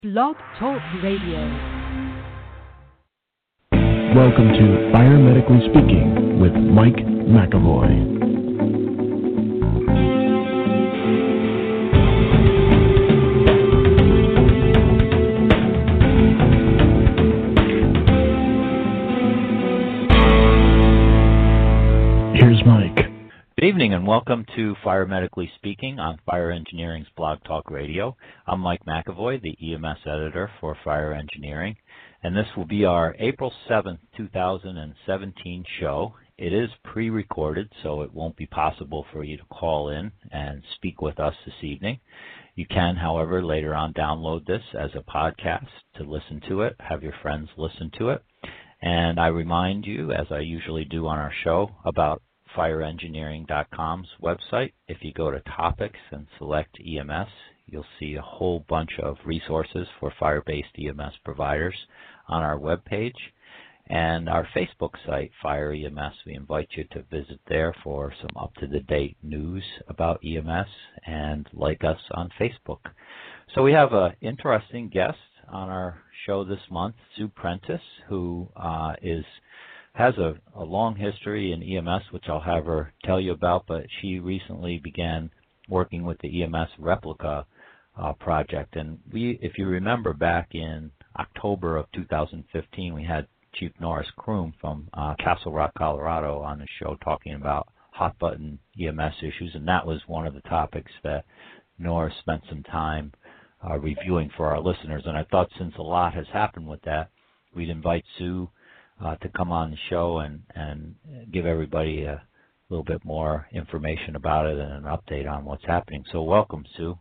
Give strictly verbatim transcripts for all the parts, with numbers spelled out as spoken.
Blog Talk Radio. Welcome to Fire Medically Speaking with Mike McAvoy. Here's Mike. Good evening and welcome to Fire Medically Speaking on Fire Engineering's Blog Talk Radio. I'm Mike McAvoy, the E M S editor for Fire Engineering, and this will be our April seventh, two thousand seventeen show. It is pre-recorded, so it won't be possible for you to call in and speak with us this evening. You can, however, later on download this as a podcast to listen to it, have your friends listen to it. And I remind you, as I usually do on our show, about fire engineering dot com's website. If you go to topics and select E M S, you'll see a whole bunch of resources for fire-based E M S providers on our webpage. And our Facebook site, Fire E M S, we invite you to visit there for some up-to-the-date news about E M S and like us on Facebook. So we have an interesting guest on our show this month, Sue Prentice, who uh, is has a, a long history in E M S, which I'll have her tell you about, but she recently began working with the E M S Replica uh, project. And we, if you remember, back in October of two thousand fifteen, we had Chief Norris Kroom from uh, Castle Rock, Colorado on the show talking about hot button E M S issues, and that was one of the topics that Norris spent some time uh, reviewing for our listeners. And I thought since a lot has happened with that, we'd invite Sue Uh, to come on the show and, and give everybody a little bit more information about it and an update on what's happening. So welcome, Sue.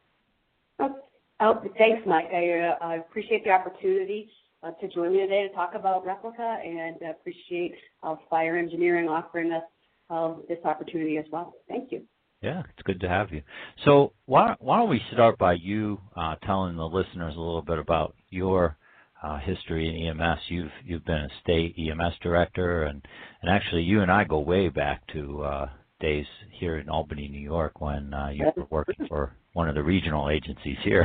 Oh, oh, thanks, Mike. I, uh, I appreciate the opportunity uh, to join me today to talk about Replica, and uh, appreciate uh, Fire Engineering offering us uh, this opportunity as well. Thank you. Yeah, it's good to have you. So why, why don't we start by you uh, telling the listeners a little bit about your Uh, history in E M S. You've you've been a state E M S director, and, and actually you and I go way back to uh, days here in Albany, New York, when uh, you were working for one of the regional agencies here.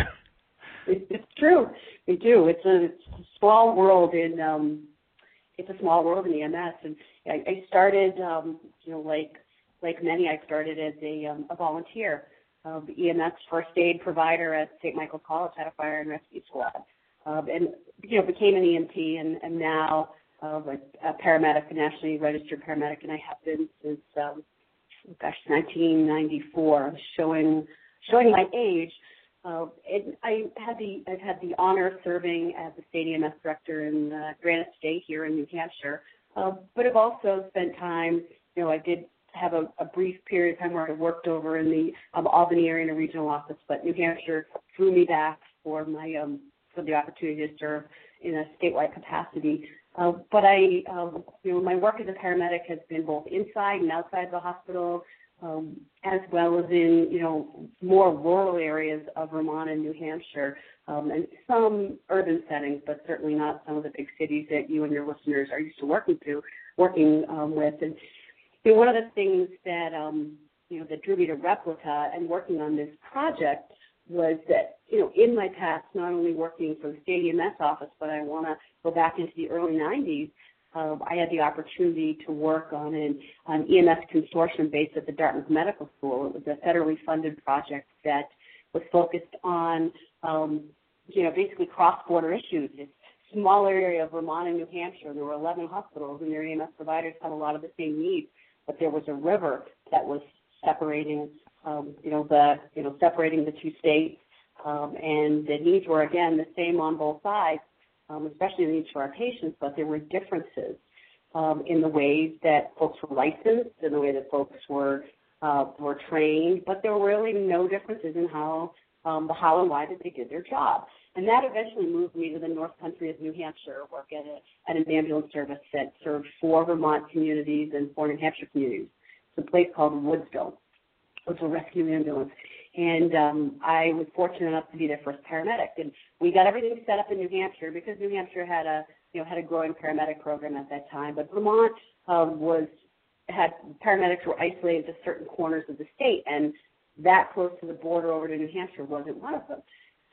It's true. We do. It's a, it's a small world in um, it's a small world in E M S, and I, I started, um, you know, like like many, I started as a um, a volunteer, uh, the E M S first aid provider at Saint Michael's College, had a fire and rescue squad. Um, and, you know, became an E M T, and, and now uh, a paramedic, a nationally registered paramedic, and I have been since, um, gosh, nineteen ninety-four, showing showing my age. Uh, and I had the I've had the honor of serving as the state E M S director in uh, Granite State here in New Hampshire, uh, but I've also spent time, you know, I did have a, a brief period of time where I worked over in the um, Albany area in a regional office, but New Hampshire flew me back for my um, for the opportunity to serve in a statewide capacity. Uh, but I, um, you know, my work as a paramedic has been both inside and outside the hospital, um, as well as in, you know, more rural areas of Vermont and New Hampshire, um, and some urban settings, but certainly not some of the big cities that you and your listeners are used to working to, working um, with. And you know, one of the things that, um, you know, that drew me to Replica and working on this project was that, you know, in my past, not only working for the state E M S office, but I want to go back into the early nineties, uh, I had the opportunity to work on an, an E M S consortium based at the Dartmouth Medical School. It was a federally funded project that was focused on, um, you know, basically cross-border issues. It's a smaller area of Vermont and New Hampshire. There were eleven hospitals, and their E M S providers had a lot of the same needs, but there was a river that was separating Um, you know, the, you know, separating the two states, um, and the needs were, again, the same on both sides, um, especially the needs for our patients, but there were differences um, in the ways that folks were licensed, in the way that folks were uh, were trained, but there were really no differences in how, um, the how and why that they did their job. And that eventually moved me to the North Country of New Hampshire, work at, a, at an ambulance service that served four Vermont communities and four New Hampshire communities. It's a place called Woodsville, which was a rescue ambulance. And um, I was fortunate enough to be their first paramedic. And we got everything set up in New Hampshire because New Hampshire had a, you know, had a growing paramedic program at that time. But Vermont um, was had paramedics were isolated to certain corners of the state, and that close to the border over to New Hampshire wasn't one of them.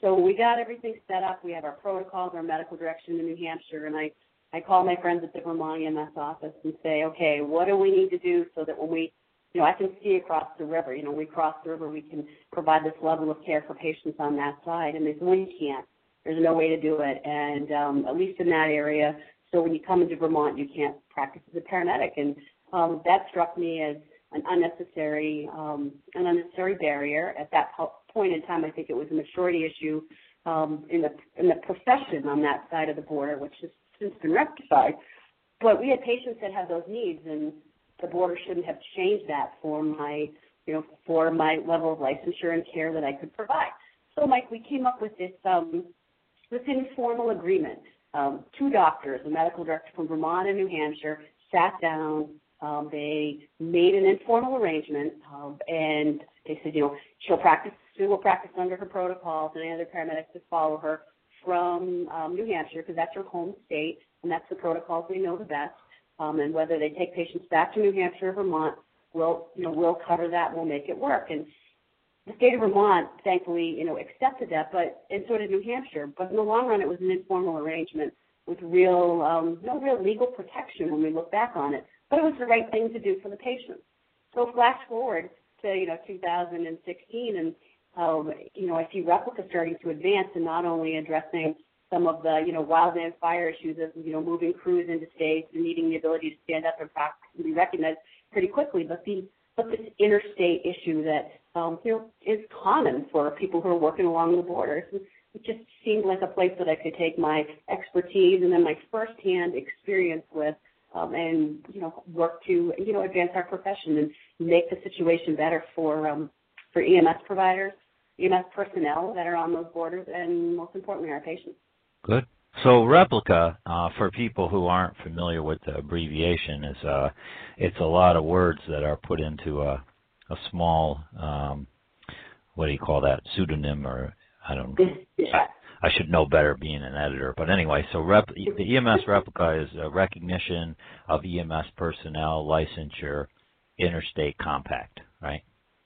So we got everything set up. We have our protocols, our medical direction in New Hampshire, and I, I call my friends at the Vermont E M S office and say, okay, what do we need to do so that when we, you know, I can see across the river, you know, we cross the river, we can provide this level of care for patients on that side. And they said, well, you can't. There's no way to do it, and um, at least in that area. So when you come into Vermont, you can't practice as a paramedic, and um, that struck me as an unnecessary, um, an unnecessary barrier. At that po- point in time, I think it was a maturity issue um, in the in the profession on that side of the border, which has since been rectified. But we had patients that had those needs, and the border shouldn't have changed that for my, you know, for my level of licensure and care that I could provide. So, Mike, we came up with this um, this informal agreement. Um, two doctors, a medical director from Vermont and New Hampshire, sat down. Um, they made an informal arrangement, um, and they said, you know, she'll practice, she will practice under her protocols, and any other paramedics to follow her from um, New Hampshire, because that's her home state, and that's the protocols they know the best. Um, and whether they take patients back to New Hampshire or Vermont, we'll, you know, we'll cover that and we'll make it work. And the state of Vermont, thankfully, you know, accepted that, but and so did New Hampshire. But in the long run, it was an informal arrangement with real, um, no real legal protection when we look back on it. But it was the right thing to do for the patients. So flash forward to, you know, two thousand sixteen, and um, you know, I see Replica starting to advance and not only addressing some of the, you know, wildland fire issues of, you know, moving crews into states and needing the ability to stand up and practice and be recognized pretty quickly, but the but this interstate issue that, um, you know, is common for people who are working along the border. It just seemed like a place that I could take my expertise and then my firsthand experience with um, and, you know, work to, you know, advance our profession and make the situation better for um, for E M S providers, E M S personnel that are on those borders, and most importantly, our patients. Good. So Replica, uh, for people who aren't familiar with the abbreviation, is uh, it's a lot of words that are put into a, a small, um, what do you call that, pseudonym, or I don't know. Yeah. I, I should know better being an editor. But anyway, so rep, the E M S Replica is a recognition of E M S personnel licensure interstate compact, right?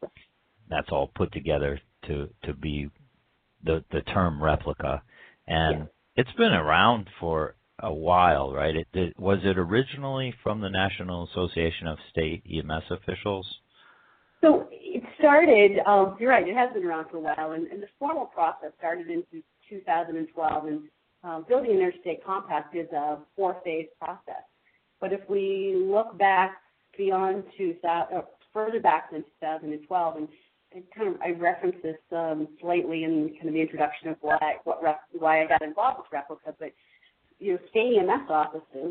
That's all put together to, to be the, the term Replica. And yeah. It's been around for a while, right? It, it, was it originally from the National Association of State E M S Officials? So it started, um, you're right, it has been around for a while, and, and the formal process started in two thousand twelve, and uh, building an interstate compact is a four-phase process. But if we look back beyond two thousand, or further back than two thousand twelve, and I kind of I referenced this um, slightly in kind of the introduction of why what why I got involved with Replica, but you know, state E M S offices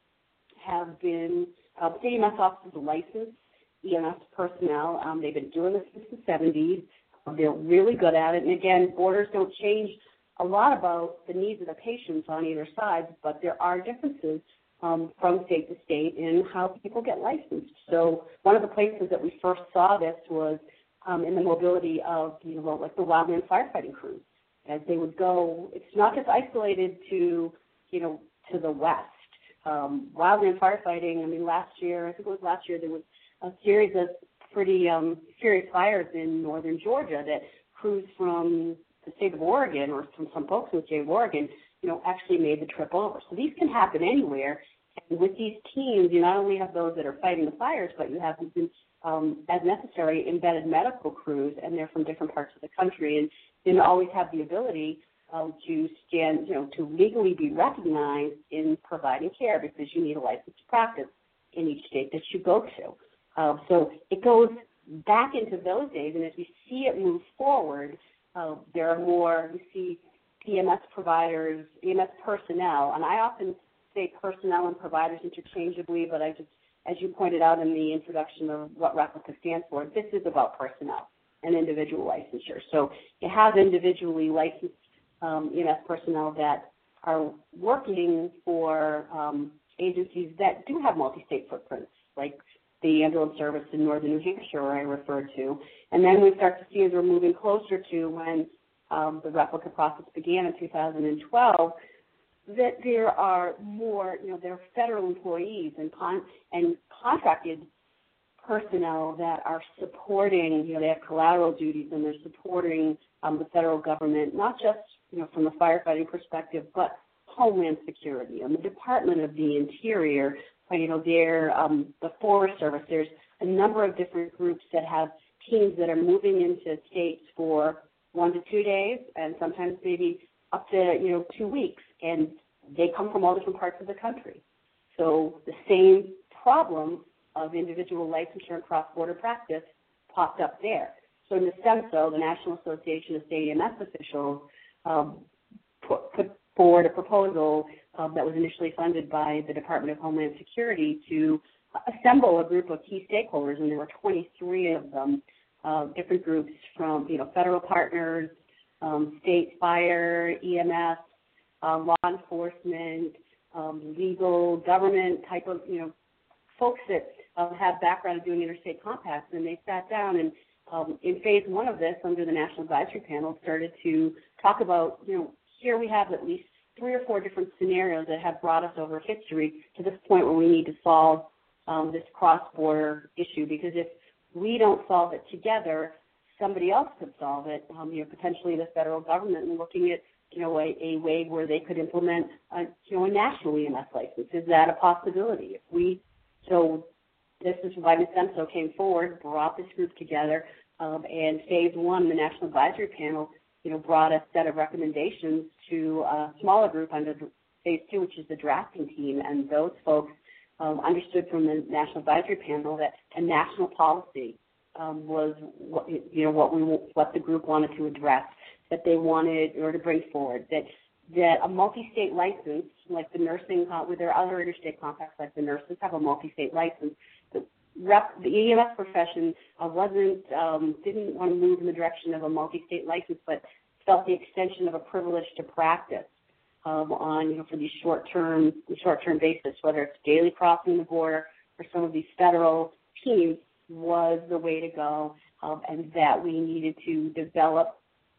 have been uh, state E M S offices licensed E M S personnel. Um, they've been doing this since the seventies. They're really good at it, and again, borders don't change a lot about the needs of the patients on either side, but there are differences um, from state to state in how people get licensed. So one of the places that we first saw this was Um, in the mobility of, you know, like the wildland firefighting crews, as they would go. It's not just isolated to, you know, to the west. Um, wildland firefighting, I mean, last year, I think it was last year, there was a series of pretty um, serious fires in northern Georgia that crews from the state of Oregon or from some folks in the state of Oregon, you know, actually made the trip over. So these can happen anywhere. And with these teams, you not only have those that are fighting the fires, but you have these Um, as necessary, embedded medical crews, and they're from different parts of the country, and they always have the ability um, to stand, you know, to legally be recognized in providing care because you need a license to practice in each state that you go to. Uh, so it goes back into those days, and as we see it move forward, uh, there are more, we see E M S providers, E M S personnel, and I often say personnel and providers interchangeably, but I just as you pointed out in the introduction of what Replica stands for, this is about personnel and individual licensure. So you have individually licensed um, E M S personnel that are working for um, agencies that do have multi-state footprints, like the ambulance service in northern New Hampshire I referred to. And then we start to see as we're moving closer to when um, the Replica process began in two thousand twelve, that there are more, you know, there are federal employees and con- and contracted personnel that are supporting, you know, they have collateral duties and they're supporting um, the federal government, not just, you know, from a firefighting perspective, but Homeland Security and the Department of the Interior, you know, they're, um, the Forest Service. There's a number of different groups that have teams that are moving into states for one to two days and sometimes maybe up to, you know, two weeks. And they come from all different parts of the country. So the same problem of individual licensure and cross-border practice popped up there. So in the SEMSO, the National Association of State E M S Officials, um, put, put forward a proposal um, that was initially funded by the Department of Homeland Security to assemble a group of key stakeholders, and there were twenty-three of them, uh, different groups from, you know, federal partners, um, state fire, E M S, uh, law enforcement, um, legal, government type of, you know, folks that uh, have background in doing interstate compacts, and they sat down and um, in phase one of this, under the National Advisory Panel, started to talk about, you know, here we have at least three or four different scenarios that have brought us over history to this point where we need to solve um, this cross-border issue, because if we don't solve it together, somebody else could solve it, um, you know, potentially the federal government, and looking at, you know, a, a way where they could implement, a, you know, a national E M S license. Is that a possibility? If we, so this is why the SEMSO came forward, brought this group together, um, and phase one, the National Advisory Panel, you know, brought a set of recommendations to a smaller group under phase two, which is the drafting team, and those folks um, understood from the National Advisory Panel that a national policy um, was, what, you know, what we what the group wanted to address, that they wanted or to bring forward, that that a multi-state license, like the nursing, uh, with their other interstate compacts, like the nurses have a multi-state license. The, rep, the E M S profession uh, wasn't um, didn't want to move in the direction of a multi-state license, but felt the extension of a privilege to practice um, on, you know, for these short-term short-term basis, whether it's daily crossing the border or some of these federal teams, was the way to go, um, and that we needed to develop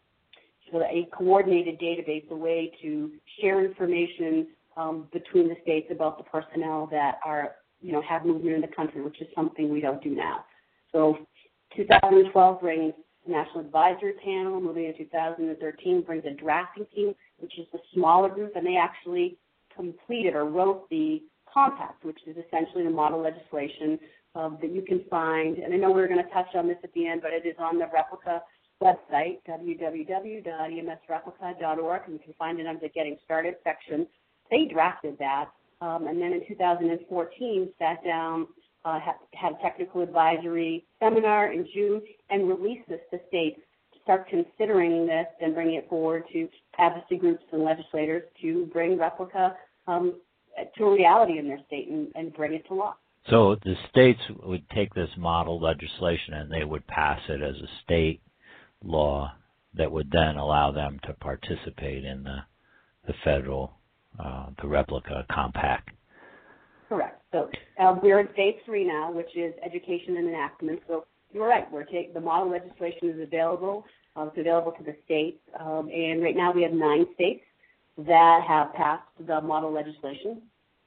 a coordinated database, a way to share information um, between the states about the personnel that are, you know, have movement in the country, which is something we don't do now. So two thousand twelve brings the National Advisory Panel. Moving in two thousand thirteen brings a drafting team, which is a smaller group, and they actually completed or wrote the compact, which is essentially the model legislation um, that you can find. And I know we're going to touch on this at the end, but it is on the Replica website, w w w dot e m s replica dot org, and you can find it under the Getting Started section. They drafted that, um, and then in two thousand fourteen sat down, uh, had, had a technical advisory seminar in June, and released this to states to start considering this and bringing it forward to advocacy groups and legislators to bring Replica um, to a reality in their state and, and bring it to law. So the states would take this model legislation and they would pass it as a state law that would then allow them to participate in the the federal, uh, the Replica compact. Correct. So uh, we're in phase three now, which is education and enactment. So you're right. We're take, the model legislation is available. Uh, it's available to the states, um, and right now we have nine states that have passed the model legislation.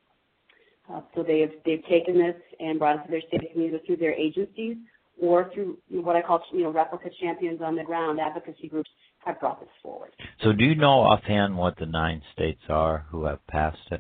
Uh, so they've they've taken this and brought it to their state community through their agencies, or through what I call, you know, Replica champions on the ground. Advocacy groups have brought this forward. So do you know offhand what the nine states are who have passed it?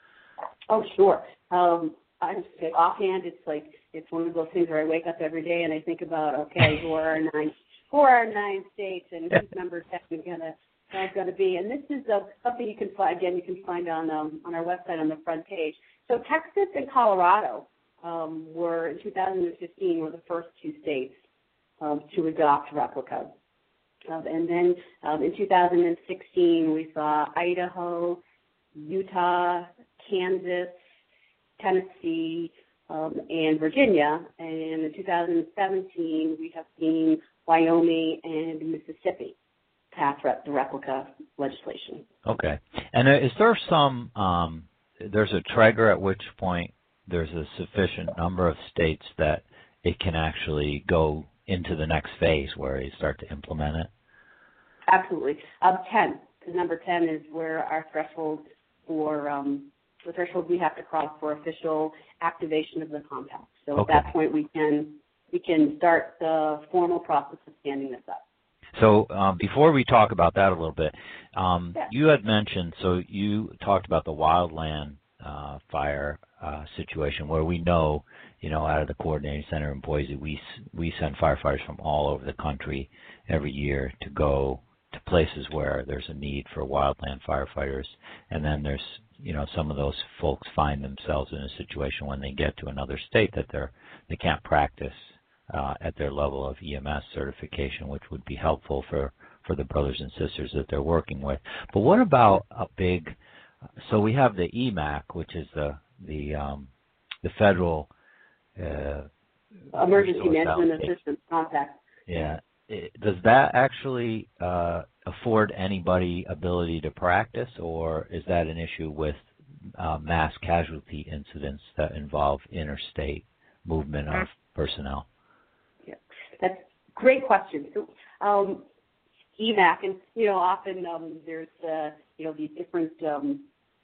Oh, sure. Um, I would say offhand, it's like, it's one of those things where I wake up every day and I think about, okay, who are our nine, who are our nine states, and whose number ten gonna going to be. And this is uh, something you can find, again, you can find on um, on our website on the front page. So Texas and Colorado um, were, in two thousand fifteen, were the first two states um, to adopt Replica. Um, and then um, in two thousand sixteen, we saw Idaho, Utah, Kansas, Tennessee, um, and Virginia. And in two thousand seventeen, we have seen Wyoming and Mississippi pass the Replica legislation. Okay. And is there some, um, there's a trigger at which point there's a sufficient number of states that it can actually go into the next phase where you start to implement it? Absolutely. Um, ten, because number ten is where our threshold for um, the threshold we have to cross for official activation of the compact. So Okay. at that point, we can we can start the formal process of standing this up. So um, before we talk about that a little bit, um, Yeah. you had mentioned, so you talked about the wildland uh, fire uh, situation where we know, you know, out of the coordinating center in Boise, we we send firefighters from all over the country every year to go to places where there's a need for wildland firefighters, and then there's, you know, some of those folks find themselves in a situation when they get to another state that they're they can't practice uh, at their level of E M S certification, which would be helpful for for the brothers and sisters that they're working with. But what about a big? So we have the E M A C, which is the the um, the federal uh, Emergency resource Management allocation. Assistance Compact. Yeah. It- Does that actually uh, afford anybody ability to practice, or is that an issue with uh, mass casualty incidents that involve interstate movement of personnel? Yeah, that's a great question. So, um, E M A C, and you know, often um, there's uh, you know these different um,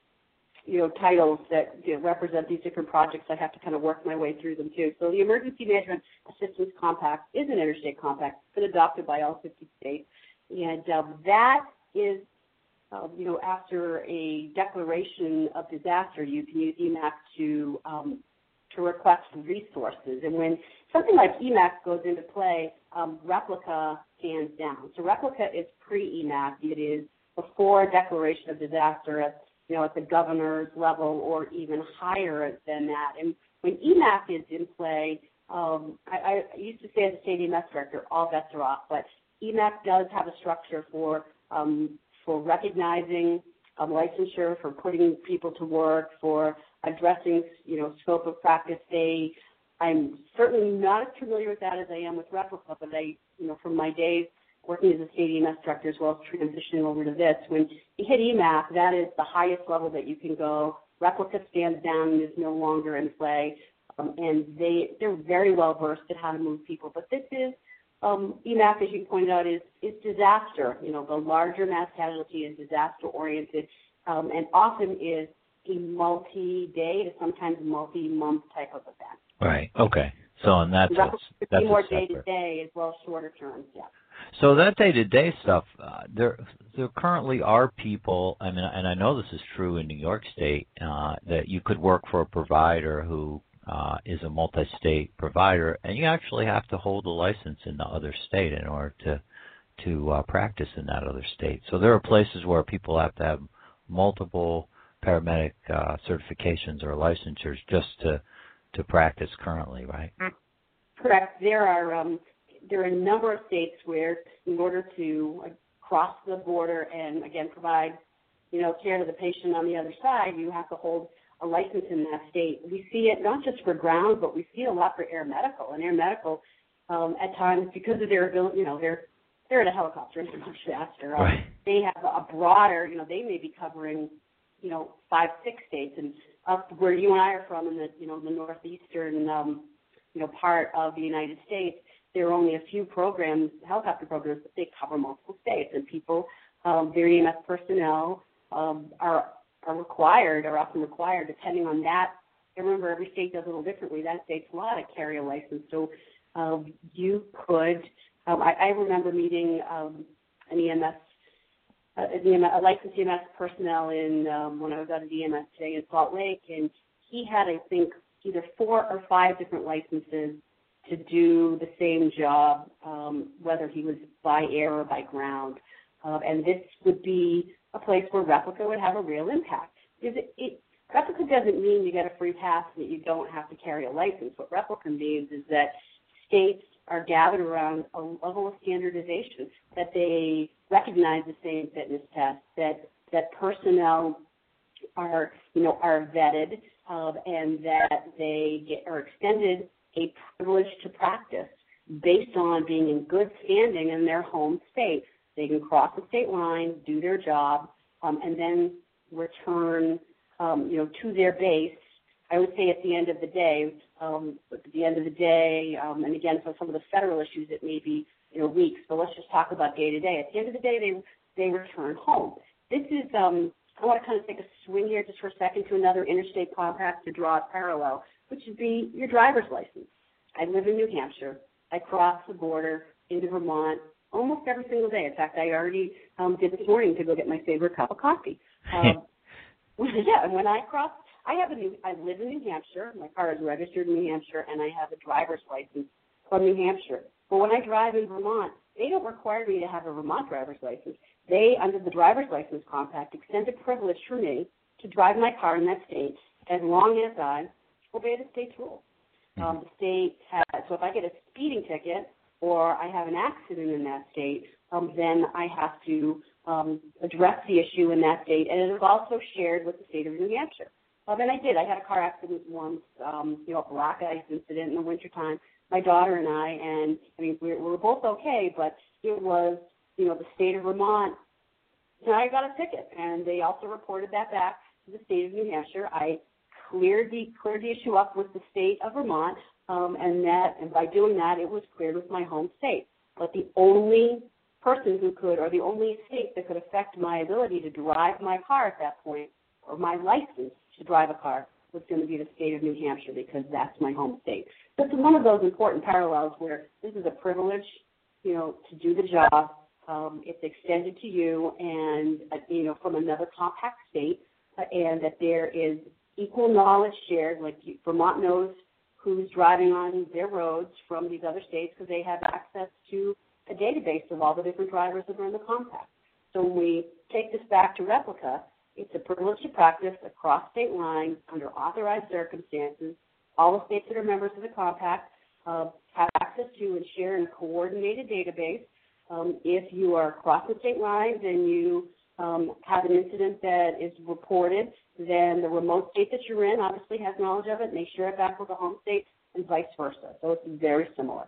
you know titles that you know, represent these different projects. I have to kind of work my way through them too. So the Emergency Management Assistance Compact is an interstate compact. It's been adopted by all fifty states, and um, that is um, you know after a declaration of disaster, you can use E M A C to um, to request resources. And when something like E M A C goes into play, um, Replica stands down. So Replica is pre-E M A C. It is before declaration of disaster at, you know, at the governor's level or even higher than that. And when E M A C is in play, um, I, I used to say as a state E M S director, all bets are off, but E M A C does have a structure for um, for recognizing um, licensure, for putting people to work, for addressing, you know, scope of practice. They, I'm certainly not as familiar with that as I am with Replica, but I, you know, from my days working as a state E M S director as well as transitioning over to this, when you hit E M A C, that is the highest level that you can go. Replica stands down and is no longer in play, um, and they, they're very well versed at how to move people. But this is, um, E M A C, as you pointed out, is, is disaster. You know, the larger mass casualty is disaster-oriented, um, and often is a multi-day to sometimes multi-month type of event. Right. Okay. So and that's Replica a, that's more a separate. day-to-day as well as shorter terms, yeah. So that day-to-day stuff, uh, there there currently are people, I mean, and I know this is true in New York State, uh, that you could work for a provider who uh, is a multi-state provider, and you actually have to hold a license in the other state in order to to uh, practice in that other state. So there are places where people have to have multiple paramedic uh, certifications or licensures just to to practice currently, right? Correct. There are um, there are a number of states where, in order to uh, cross the border and again provide, you know, care to the patient on the other side, you have to hold a license in that state. We see it not just for ground, but we see it a lot for air medical. And air medical, um, at times, because of their ability, you know, they're they're in a helicopter and they're much faster. Um, Right. They have a broader, you know, they may be covering, you know, five, six states, and up where you and I are from in the, you know, the northeastern, um, you know, part of the United States, there are only a few programs, helicopter programs, but they cover multiple states, and people, um, their E M S personnel um, are are required, are often required, depending on that. I remember every state does a little differently. That state's law to carry a license, so um, you could. Um, I, I remember meeting um, an E M S. Uh, an E M S, a licensed E M S personnel in um, when I was out at E M S today in Salt Lake, and he had, I think, either four or five different licenses to do the same job, um, whether he was by air or by ground. Uh, and this would be a place where Replica would have a real impact. Because it, it, Replica doesn't mean you get a free pass and that you don't have to carry a license. What Replica means is that states are gathered around a level of standardization, that they recognize the same fitness tests, that that personnel are, you know, are vetted, um, and that they get, are extended a privilege to practice based on being in good standing in their home state. They can cross the state line, do their job, um, and then return, um, you know, to their base. I would say at the end of the day, um, at the end of the day, um, and again, for some of the federal issues, it may be, you know, weeks, but let's just talk about day to day. At the end of the day, they they return home. This is um, I want to kind of take a swing here just for a second to another interstate compact to draw a parallel, which would be your driver's license. I live in New Hampshire. I cross the border into Vermont almost every single day. In fact, I already um, did this morning to go get my favorite cup of coffee. Um, yeah, and when I cross, I have a new, I live in New Hampshire. My car is registered in New Hampshire, and I have a driver's license from New Hampshire. But when I drive in Vermont, they don't require me to have a Vermont driver's license. They, under the driver's license compact, extend a privilege for me to drive my car in that state as long as I obey the state's rules. Um, the state has, so if I get a speeding ticket or I have an accident in that state, um, then I have to um, address the issue in that state, and it is also shared with the state of New Hampshire. Um, and I did. I had a car accident once, um, you know, a black ice incident in the wintertime, my daughter and I, and, I mean, we, we were both okay, but it was, you know, the state of Vermont, and I got a ticket, and they also reported that back to the state of New Hampshire. I cleared the cleared the issue up with the state of Vermont, um, and that and by doing that, it was cleared with my home state. But the only person who could, or the only state that could affect my ability to drive my car at that point, or my license to drive a car, was going to be the state of New Hampshire, because that's my home state. So it's one of those important parallels where this is a privilege, you know, to do the job. Um, it's extended to you, and uh, you know, from another compact state, uh, and that there is equal knowledge shared. Like you, Vermont knows who's driving on their roads from these other states because they have access to a database of all the different drivers that are in the compact. So when we take this back to Replica, it's a privilege to practice across state lines under authorized circumstances. All the states that are members of the compact uh, have access to and share in a coordinated database. Um, if you are crossing state lines and you um, have an incident that is reported, then the remote state that you're in obviously has knowledge of it, and they share it back with the home state, and vice versa. So it's very similar.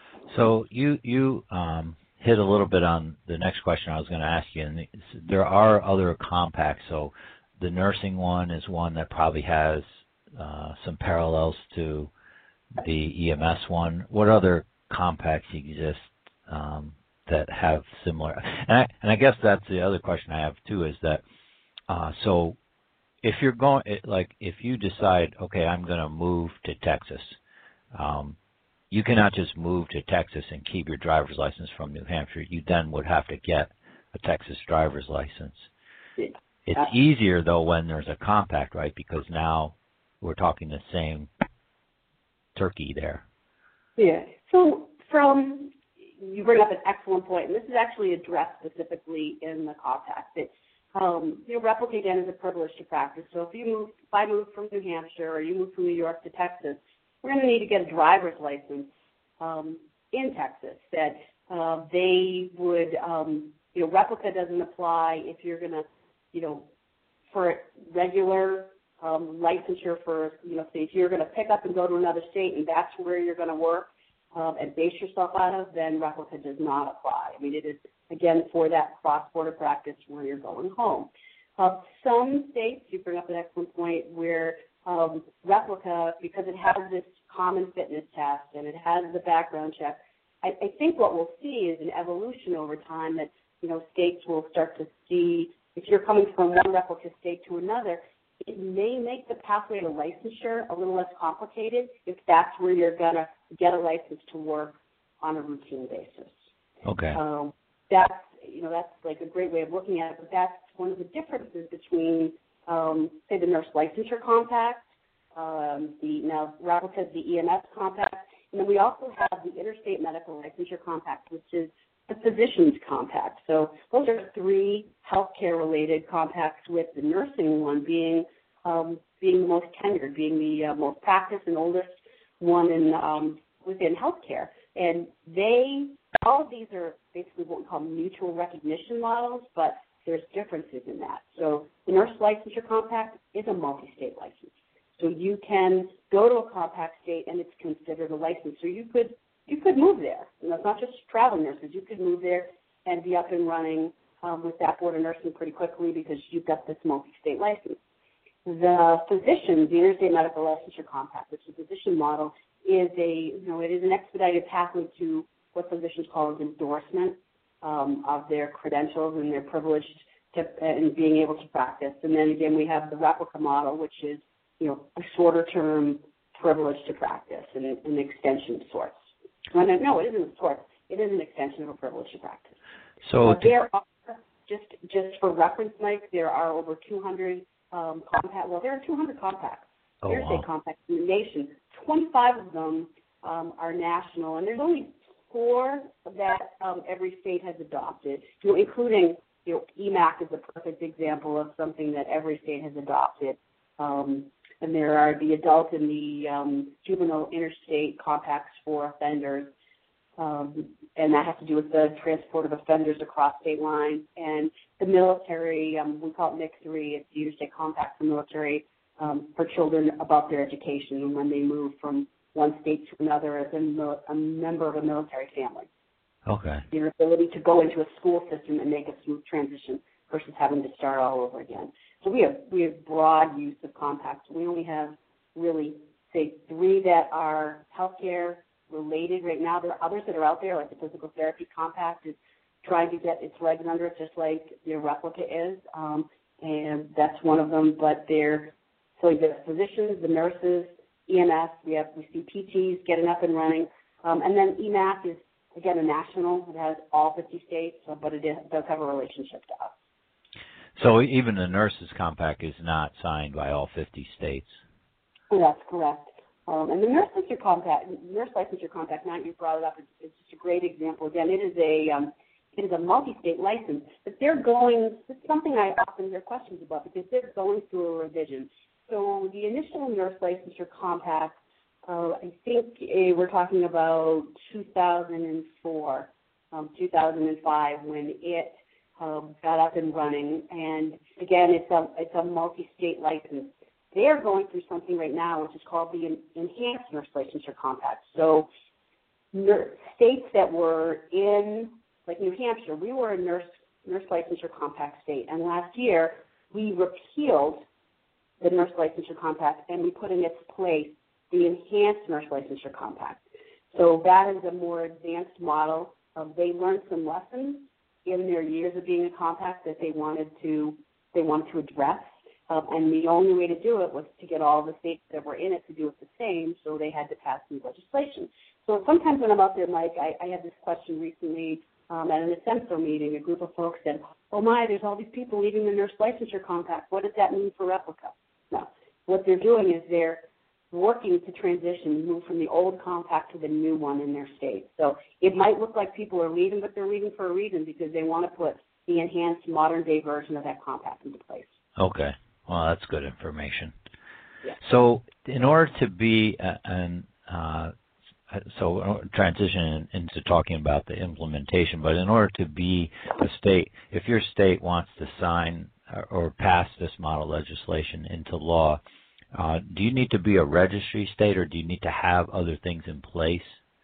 So you you um, hit a little bit on the next question I was going to ask you, and there are other compacts. So the nursing one is one that probably has uh, some parallels to the E M S one. What other compacts exist um, that have similar? And I, and I guess that's the other question I have too, is that uh, so if you're going, like if you decide, okay, I'm going to move to Texas, um, you cannot just move to Texas and keep your driver's license from New Hampshire. You then would have to get a Texas driver's license. It's easier, though, when there's a compact, right? Because now we're talking the same turkey there. Yeah. So from, you bring up an excellent point, and this is actually addressed specifically in the compact. That, um, you know, Replica, again, is a privilege to practice. So if you move, if I move from New Hampshire or you move from New York to Texas, we're going to need to get a driver's license um, in Texas that uh, they would, um, you know, Replica doesn't apply if you're going to, you know, for regular um, licensure for, you know, say if you're going to pick up and go to another state and that's where you're going to work um, and base yourself out of, then Replica does not apply. I mean, it is, again, for that cross-border practice where you're going home. Uh, some states, you bring up an excellent point, where Um, Replica, because it has this common fitness test and it has the background check, I, I think what we'll see is an evolution over time that, you know, states will start to see, if you're coming from one Replica state to another, it may make the pathway to licensure a little less complicated if that's where you're going to get a license to work on a routine basis. Okay. Um, that's, you know, that's like a great way of looking at it, but that's one of the differences between Um, say the nurse licensure compact, um, the now Replica is the E M S compact, and then we also have the interstate medical licensure compact, which is the physician's compact. So those are three healthcare-related compacts, with the nursing one being um, being the most tenured, being the uh, most practiced and oldest one in um, within healthcare. And they, all of these are basically what we call mutual recognition models, but there's differences in that. So the nurse licensure compact is a multi-state license. So you can go to a compact state and it's considered a license. So you could you could move there. You know, it's not just travel nurses. You could move there and be up and running um, with that board of nursing pretty quickly because you've got this multi-state license. The physician, the interstate medical licensure compact, which is the physician model, is a you know it is an expedited pathway to what physicians call an endorsement Um, of their credentials and their privileged to, and being able to practice. And then again, we have the replica model, which is, you know, a shorter term privilege to practice and an extension of sorts. Well, no, it isn't a sort. It is an extension of a privilege to practice. So uh, there are, just just for reference, Mike, there are over two hundred um, compact. Well, there are two hundred compacts, oh, interstate wow. compacts in the nation. twenty-five of them um, are national, and there's only four that um, every state has adopted, you know, including, you know, E M A C is a perfect example of something that every state has adopted. Um, and there are the adult and the um, juvenile interstate compacts for offenders, um, and that has to do with the transport of offenders across state lines. And the military, um, we call it M I C three, it's the interstate compact for military um, for children about their education and when they move from one state to another as a, mil- a member of a military family. Okay. Your ability to go into a school system and make a smooth transition versus having to start all over again. So we have we have broad use of compacts. We only have really, say, three that are healthcare related right now. There are others that are out there, like the physical therapy compact is trying to get its legs under it, just like the replica is, um, and that's one of them. But they're so the physicians, the nurses, E M S, we have we see P Ts getting up and running, um, and then E M A C is again a national. It has all fifty states, so, but it is, does have a relationship to us. So even the nurses compact is not signed by all fifty states. That's correct. Um, and the nurse licensure compact, nurse licensure compact, now you brought it up, it's, it's just a great example. Again, it is a um, it is a multi-state license, but they're going. It's something I often hear questions about because they're going through a revision. So the initial nurse licensure compact, uh, I think uh, we're talking about two thousand four, um, two thousand five, when it um, got up and running. And again, it's a it's a multi-state license. They're going through something right now which is called the Enhanced Nurse Licensure Compact. So nurse, states that were in, like New Hampshire, we were a nurse nurse licensure compact state, and last year we repealed the Nurse Licensure Compact, and we put in its place the Enhanced Nurse Licensure Compact. So that is a more advanced model. Um, they learned some lessons in their years of being a compact that they wanted to they wanted to address, um, and the only way to do it was to get all the states that were in it to do it the same. So they had to pass new legislation. So sometimes when I'm out there, Mike, I, I had this question recently um, at an ASEMSO meeting. A group of folks said, "Oh my, there's all these people leaving the Nurse Licensure Compact. What does that mean for Replica?" No. What they're doing is they're working to transition, move from the old compact to the new one in their state. So it might look like people are leaving, but they're leaving for a reason because they want to put the enhanced modern-day version of that compact into place. Okay. Well, that's good information. Yeah. So in order to be uh, an uh, so transition into talking about the implementation, but in order to be a state, if your state wants to sign or pass this model legislation into law, uh, do you need to be a registry state or do you need to have other things in place?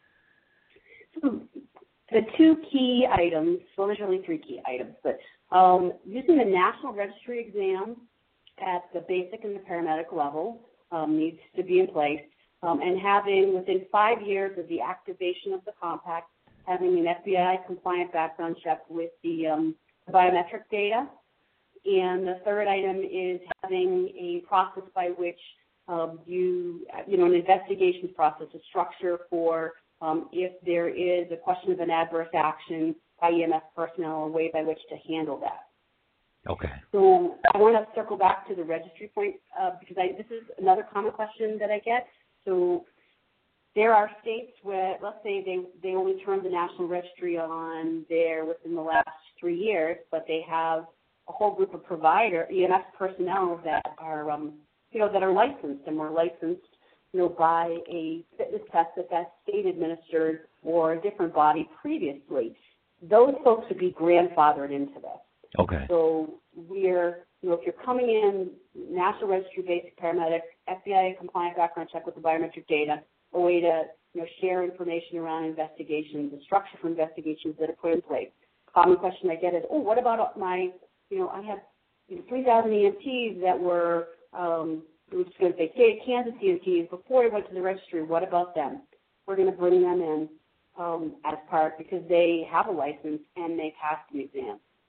The two key items, well, there's really three key items, but um, using the national registry exam at the basic and the paramedic level um, needs to be in place, um, and having within five years of the activation of the compact, having an F B I compliant background check with the um, biometric data. And the third item is having a process by which um, you, you know, an investigations process, a structure for um, if there is a question of an adverse action by E M S personnel, a way by which to handle that. Okay. So I want to circle back to the registry point uh, because I, this is another common question that I get. So there are states where, let's say they, they only turned the national registry on there within the last three years, but they have a whole group of provider E M S personnel that are, um, you know, that are licensed and were licensed, you know, by a fitness test that that state administered or a different body previously. Those folks would be grandfathered into this. Okay. So we're, you know, if you're coming in, National Registry Basic Paramedic, F B I compliant background check with the biometric data, a way to, you know, share information around investigations, the structure for investigations that are put in place. Common question I get is, oh, what about my You know, I have you know, three thousand E M Ts that were, um, we're just going to say, state of Kansas E M Ts before I went to the registry. What about them? We're going to bring them in um, as part because they have a license and they passed an exam.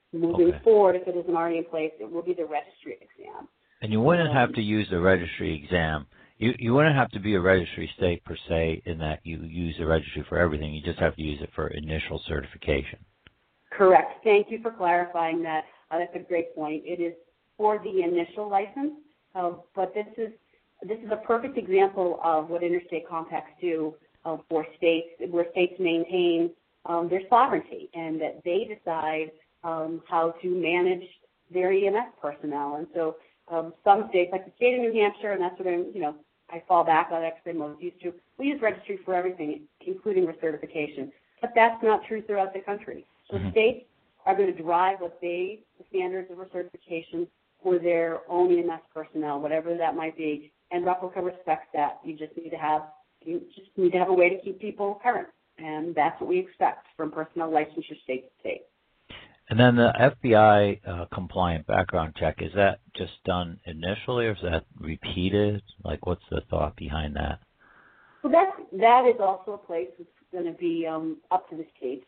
Moving Okay. forward, if it isn't already in place, it will be the registry exam. And you wouldn't Um, have to use the registry exam. You you wouldn't have to be a registry state per se in that you use the registry for everything. You just have to use it for initial certification. Correct. Thank you for clarifying that. Uh, that's a great point. It is for the initial license, uh, but this is this is a perfect example of what interstate compacts do uh, for states, where states maintain um, their sovereignty and that they decide um, how to manage their E M S personnel. And so um, some states, like the state of New Hampshire, and that's what I'm, you know, I fall back on, that's what I'm most used to, we use registry for everything, including recertification. But that's not true throughout the country. So Mm-hmm. states are going to drive what they, the standards of recertification for their own E M S personnel, whatever that might be. And Replica respects that. You just need to have, you just need to have a way to keep people current. And that's what we expect from personnel licensure state to state. And then the F B I uh, compliant background check, is that just done initially or is that repeated? Like, what's the thought behind that? So that, that is also a place that's going to be um, up to the states.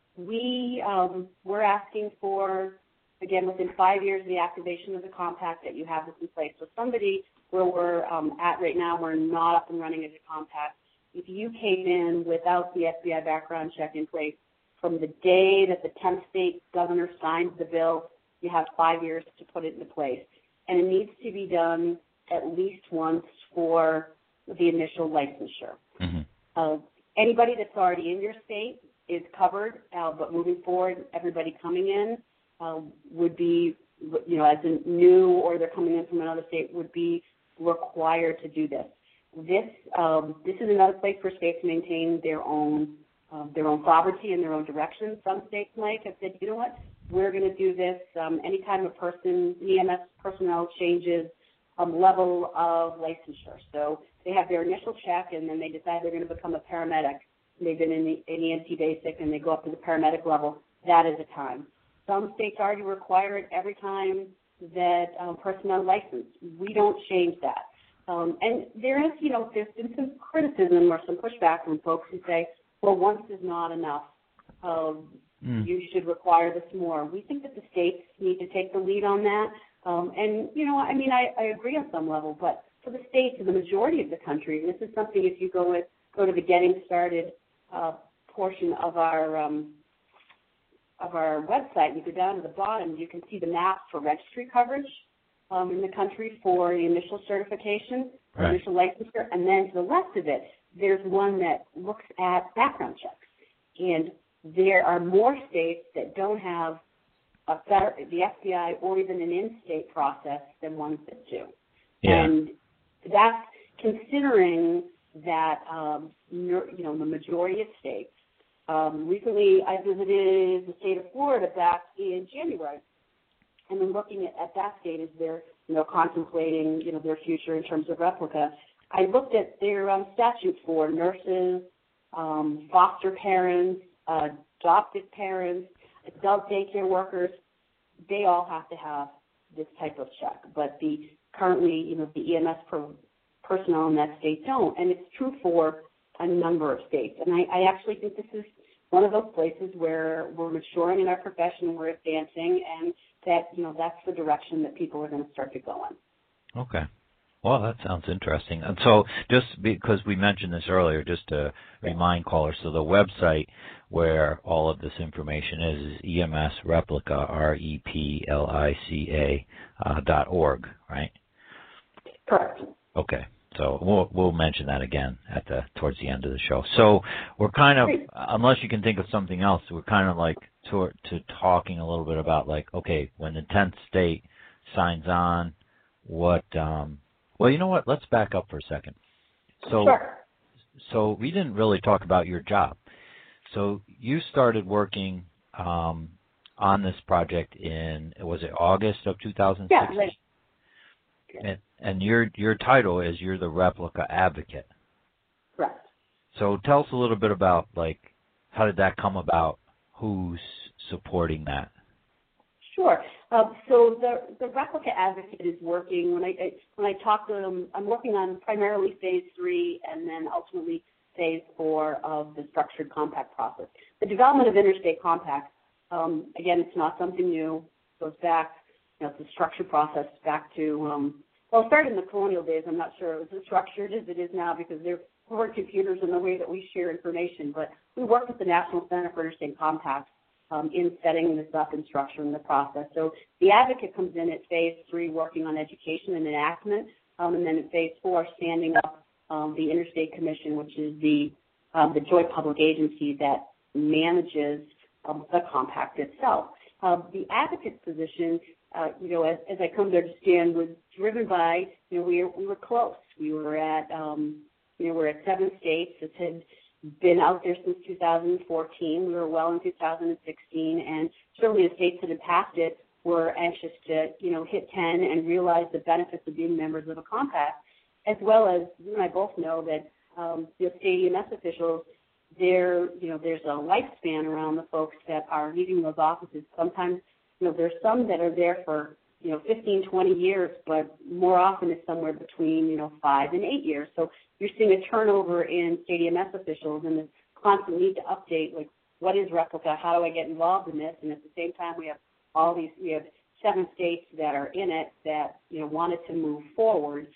We, um, we're asking for, again, within five years of the activation of the compact, that you have this in place. So somebody where we're um, at right now, we're not up and running as a compact. If you came in without the F B I background check in place, from the day that the tenth state governor signed the bill, you have five years to put it into place. And it needs to be done at least once for the initial licensure. Mm-hmm. Uh, anybody that's already in your state is covered, uh, but moving forward, everybody coming in uh, would be, you know, as a new or they're coming in from another state would be required to do this. This um, this is another place for states to maintain their own um, their own sovereignty and their own direction. Some states, like, have said, you know what, we're going to do this um, anytime a person, E M S personnel changes um, level of licensure. So they have their initial check, and then they decide they're going to become a paramedic. They've been in the in E M T basic, and they go up to the paramedic level. That is a time. Some states already require it every time that um, personnel license. We don't change that. Um, and there is, you know, there's been some criticism or some pushback from folks who say, well, once is not enough. Um, mm. You should require this more. We think that the states need to take the lead on that. Um, and, you know, I mean, I, I agree on some level, but for the states and the majority of the country, and this is something if you go with, go to the Getting Started uh, portion of our um, of our website, you go down to the bottom, you can see the map for registry coverage um, in the country for the initial certification, right. initial licensure, and then to the left of it, there's one that looks at background checks. And there are more states that don't have a federal, the F B I or even an in-state process than ones that do. Yeah. And that's considering that, um, you know, the majority of states. Um, recently, I visited the state of Florida back in January, and then looking at, at that state as they're, you know, contemplating, you know, their future in terms of Replica. I looked at their um, statute for nurses, um, foster parents, uh, adopted parents, adult daycare workers. They all have to have this type of check, but the currently, you know, the E M S per, personnel in that state don't, and it's true for a number of states. And I, I actually think this is one of those places where we're maturing in our profession, we're advancing, and that, you know, that's the direction that people are going to start to go in. Okay. Well, that sounds interesting. And so just because we mentioned this earlier, just to remind callers, so the website where all of this information is is E M S Replica, R E P L I C A uh, dot org, right? Correct. Okay. So we'll we'll mention that again at the towards the end of the show. So we're kind of, unless you can think of something else, we're kind of like to, to talking a little bit about like, okay, when the tenth state signs on, what, um, well, you know what, let's back up for a second. So, sure. So we didn't really talk about your job. So you started working um, on this project in, was it August of two thousand sixteen? Yeah, right. And, and your your title is you're the Replica Advocate. Correct. So tell us a little bit about, like, how did that come about? Who's supporting that? Sure. Um, so the the Replica Advocate is working. When I, I when I talk to them, I'm working on primarily phase three and then ultimately phase four of the structured compact process. The development of interstate compacts Um, again, it's not something new. It goes back, you know, it's a structured process back to, um, well, it started in the colonial days. I'm not sure it was as structured as it is now because there weren't computers in the way that we share information. But we work with the National Center for Interstate Compacts um, in setting this up and structuring the process. So the advocate comes in at phase three, working on education and enactment, um, and then at phase four, standing up um, the Interstate Commission, which is the um, the joint public agency that manages um, the compact itself. Uh, the advocate's position, uh, you know, as, as I come to understand, was driven by, you know, we were, we were close. We were at, um, you know, we're at seven states. It had been out there since two thousand fourteen. We were well in two thousand sixteen, and certainly the states that had passed it were anxious to, you know, hit ten and realize the benefits of being members of a compact, as well as you and I both know that um, the state E M S officials, there, you know, there's a lifespan around the folks that are leaving those offices. Sometimes, you know, there's some that are there for, you know, fifteen, twenty years, but more often it's somewhere between, you know, five and eight years. So you're seeing a turnover in state E M S officials and the constant need to update, like, what is Replica? How do I get involved in this? And at the same time, we have all these, we have seven states that are in it that, you know, wanted to move forward.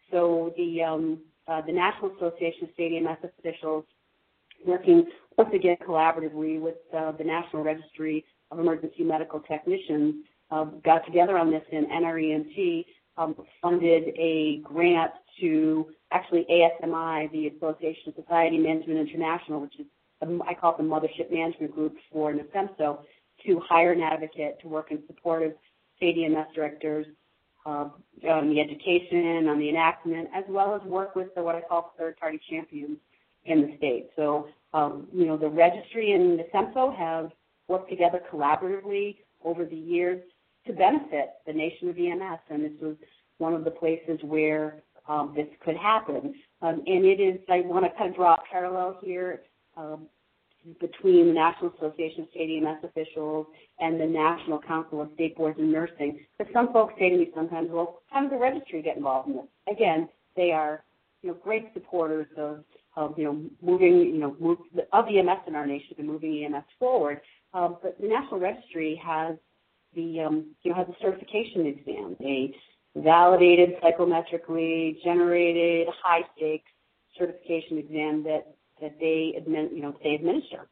So the um, uh, the National Association of State E M S Officials, working once again collaboratively with uh, the National Registry of Emergency Medical Technicians, uh, got together on this, and N R E M T um, funded a grant to actually A S M I, the Association of Society Management International, which is, um, I call it the Mothership Management Group for NASEMSO, to hire an advocate to work in support of state E M S directors uh, on the education, on the enactment, as well as work with the, what I call third-party champions in the state. So, um, you know, the registry and the NASEMSO have worked together collaboratively over the years to benefit the nation of E M S, and this was one of the places where um, this could happen. Um, and it is, I want to kind of draw a parallel here um, between the National Association of State E M S Officials and the National Council of State Boards of Nursing. Because some folks say to me sometimes, well, how does the registry get involved in this? Again, they are, you know, great supporters of of, you know, moving, you know, move, of E M S in our nation and moving E M S forward. Um, but the National Registry has the, um, you know, has a certification exam, a validated, psychometrically generated, high-stakes certification exam that, that they, admin, you know, they administer.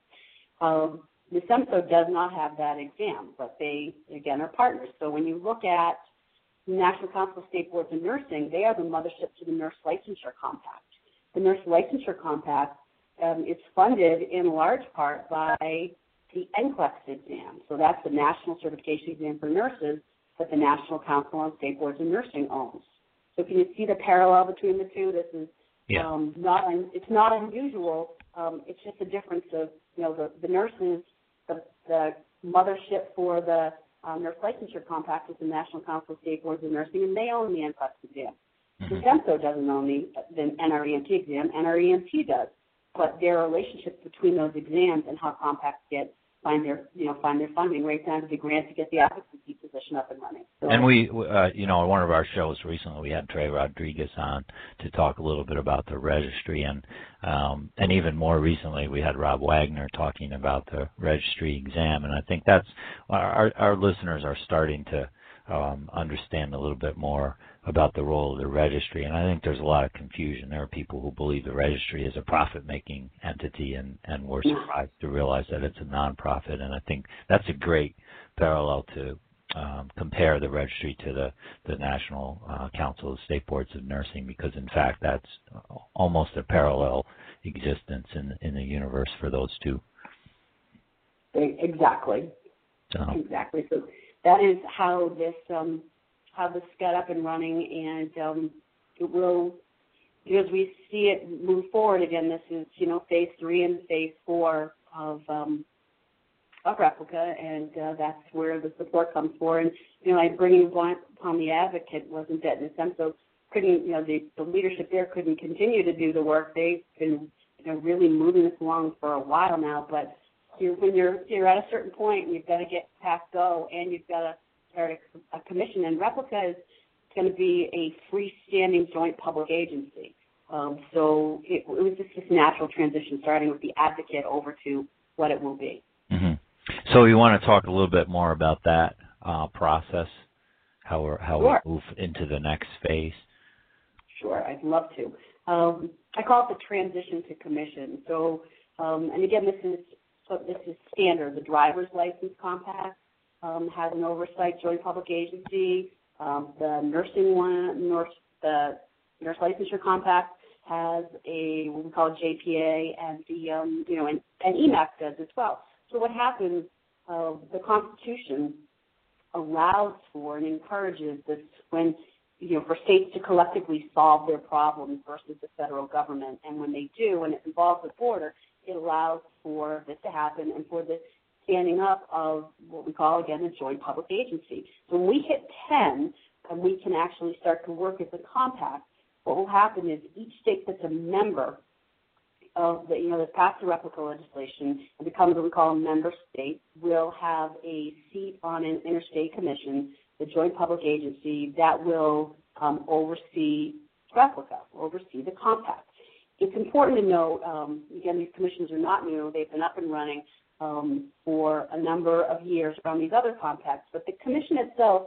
Um, the NASEMSO does not have that exam, but they, again, are partners. So when you look at the National Council of State Boards of Nursing, they are the mothership to the Nurse Licensure Compact. The Nurse Licensure Compact um, is funded in large part by the N C L E X exam. So that's the National Certification Exam for Nurses that the National Council on State Boards of Nursing owns. So can you see the parallel between the two? This is yeah. um, not un- it's not unusual. Um, it's just a difference of, you know, the, the nurses, the, the mothership for the um, Nurse Licensure Compact is the National Council of State Boards of Nursing, and they own the N C L E X exam. Mm-hmm. The NASEMSO doesn't own the, the N R E M T exam. N R E M T does, but there are relationships between those exams and how compacts get find their you know find their funding right down to the grant to get the advocacy position up and running. So, and we, uh, you know, in one of our shows recently, we had Trey Rodriguez on to talk a little bit about the registry, and um, and even more recently, we had Rob Wagner talking about the registry exam, and I think that's our our listeners are starting to um, understand a little bit more about the role of the registry, and I think there's a lot of confusion. There are people who believe the registry is a profit-making entity, and, and we're surprised to realize that it's a nonprofit, and I think that's a great parallel to um, compare the registry to the, the National uh, Council of State Boards of Nursing, because, in fact, that's almost a parallel existence in, in the universe for those two. Exactly. So. Exactly. So that is how this um, how this got up and running, and um, it will, as we see it move forward again, this is, you know, phase three and phase four of um, of Replica, and uh, that's where the support comes for. And, you know, I bringing upon the advocate wasn't that NASEMSO couldn't, you know, the, the leadership there couldn't continue to do the work. They've been, you know, really moving this along for a while now, but you're, when you're, you're at a certain point, and you've got to get past go, and you've got to start a, a commission, and Replica is going to be a freestanding joint public agency. Um, so it, it was just this natural transition, starting with the advocate over to what it will be. Mm-hmm. So we want to talk a little bit more about that uh, process, how we're, how Sure. we move into the next phase. Sure, I'd love to. Um, I call it the transition to commission. So, um, and again, this is so this is standard. The driver's license compact um, has an oversight joint public agency. Um, the nursing one, nurse, the nurse licensure compact has a what we call a J P A, and the um, you know, and, and E M A C does as well. So what happens? Uh, the Constitution allows for and encourages this when you know for states to collectively solve their problems versus the federal government, and when they do, and it involves the border, it allows for this to happen and for the standing up of what we call again a joint public agency. So when we hit ten, and we can actually start to work as a compact, what will happen is each state that's a member of the, you know, that's passed the replica legislation and becomes what we call a member state will have a seat on an interstate commission, the joint public agency that will um, oversee replica, oversee the compact. It's important to note, um, again, these commissions are not new. They've been up and running um, for a number of years around these other compacts, but the commission itself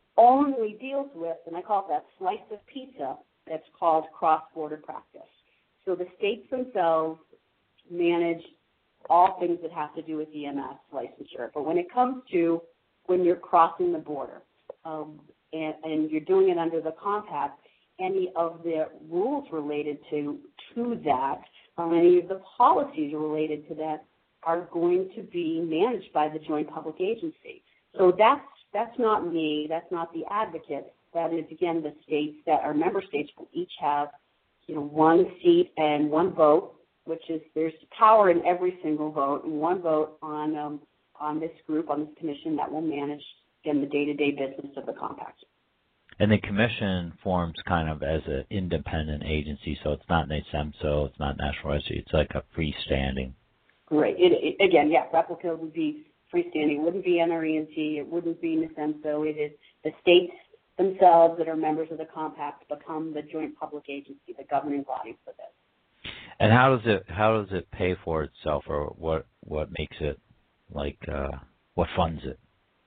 only deals with, and I call it that slice of pizza, that's called cross-border practice. So the states themselves manage all things that have to do with E M S licensure. But when it comes to when you're crossing the border um, and, and you're doing it under the compact, any of the rules related to to that, um, any of the policies related to that are going to be managed by the joint public agency. So that's that's not me. That's not the advocate. That is, again, the states that are member states will each have, you know, one seat and one vote, which is there's power in every single vote, and one vote on um, on this group, on this commission that will manage, again, the day-to-day business of the compact. And the commission forms kind of as an independent agency, so it's not NASEMSO, it's not National Registry, it's like a freestanding. Great. It, it, again, yeah, replica would be freestanding. It wouldn't be N R E N T. It wouldn't be NASEMSO. It is the states themselves that are members of the compact become the joint public agency, the governing body for this. And how does it how does it pay for itself, or what what makes it like uh, what funds it?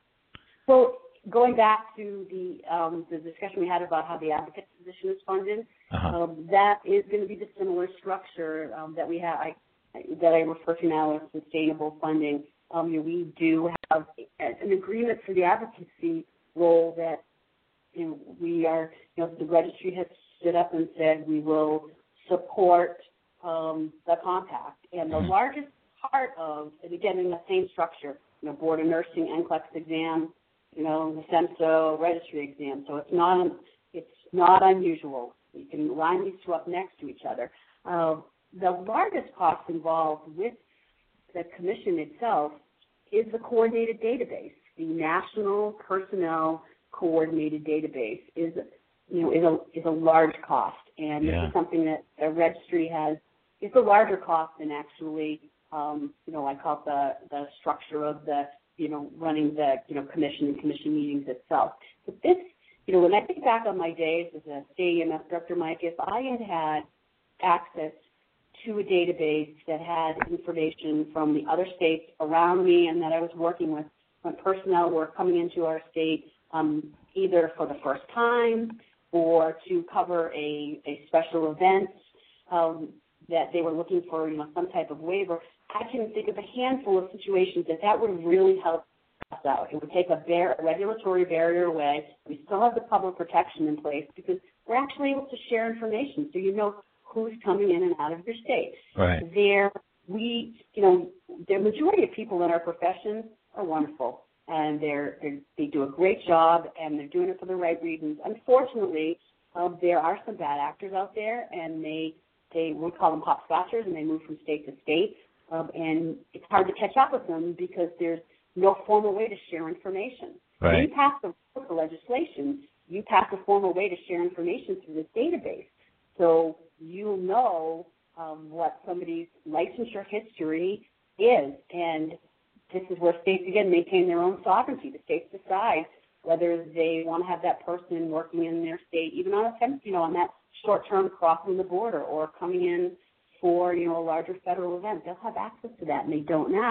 Well, going back to the um, the discussion we had about how the advocate position is funded, uh-huh. um, that is going to be the similar structure um, that we have I, that I refer to now as sustainable funding. Um, you know, we do have an agreement for the advocacy role that you know, we are, you know, the registry has stood up and said we will support um, the compact. And the mm-hmm. largest part of, and again, in the same structure, you know, Board of Nursing, N C L E X exam, you know, the NASEMSO registry exam. So it's not, it's not unusual. You can line these two up next to each other. Uh, the largest cost involved with the commission itself is the coordinated database, the National Personnel Coordinated Database is, you know, is a is a large cost, and yeah. this is something that the registry has. It's a larger cost than actually, um, you know, I call it the the structure of the, you know, running the, you know, commission and commission meetings itself. But this, you know, when I think back on my days as a state E M S director, Mike, if I had had access to a database that had information from the other states around me and that I was working with when personnel were coming into our state, um, either for the first time or to cover a, a special event um, that they were looking for, you know, some type of waiver, I can think of a handful of situations that that would really help us out. It would take a, bar- a regulatory barrier away. We still have the public protection in place because we're actually able to share information so you know who's coming in and out of your state. Right. There, we, you know, the majority of people in our profession are wonderful, and they're, they're they do a great job, and they're doing it for the right reasons. Unfortunately, um, there are some bad actors out there, and they they we call them hopscotchers, and they move from state to state, um, and it's hard to catch up with them because there's no formal way to share information. Right. When you pass the, the legislation, you pass a formal way to share information through this database. So you'll know um, what somebody's licensure history is. And this is where states, again, maintain their own sovereignty. The states decide whether they want to have that person working in their state, even on a temp, you know, on that short-term crossing the border or coming in for, you know, a larger federal event. They'll have access to that, and they don't now.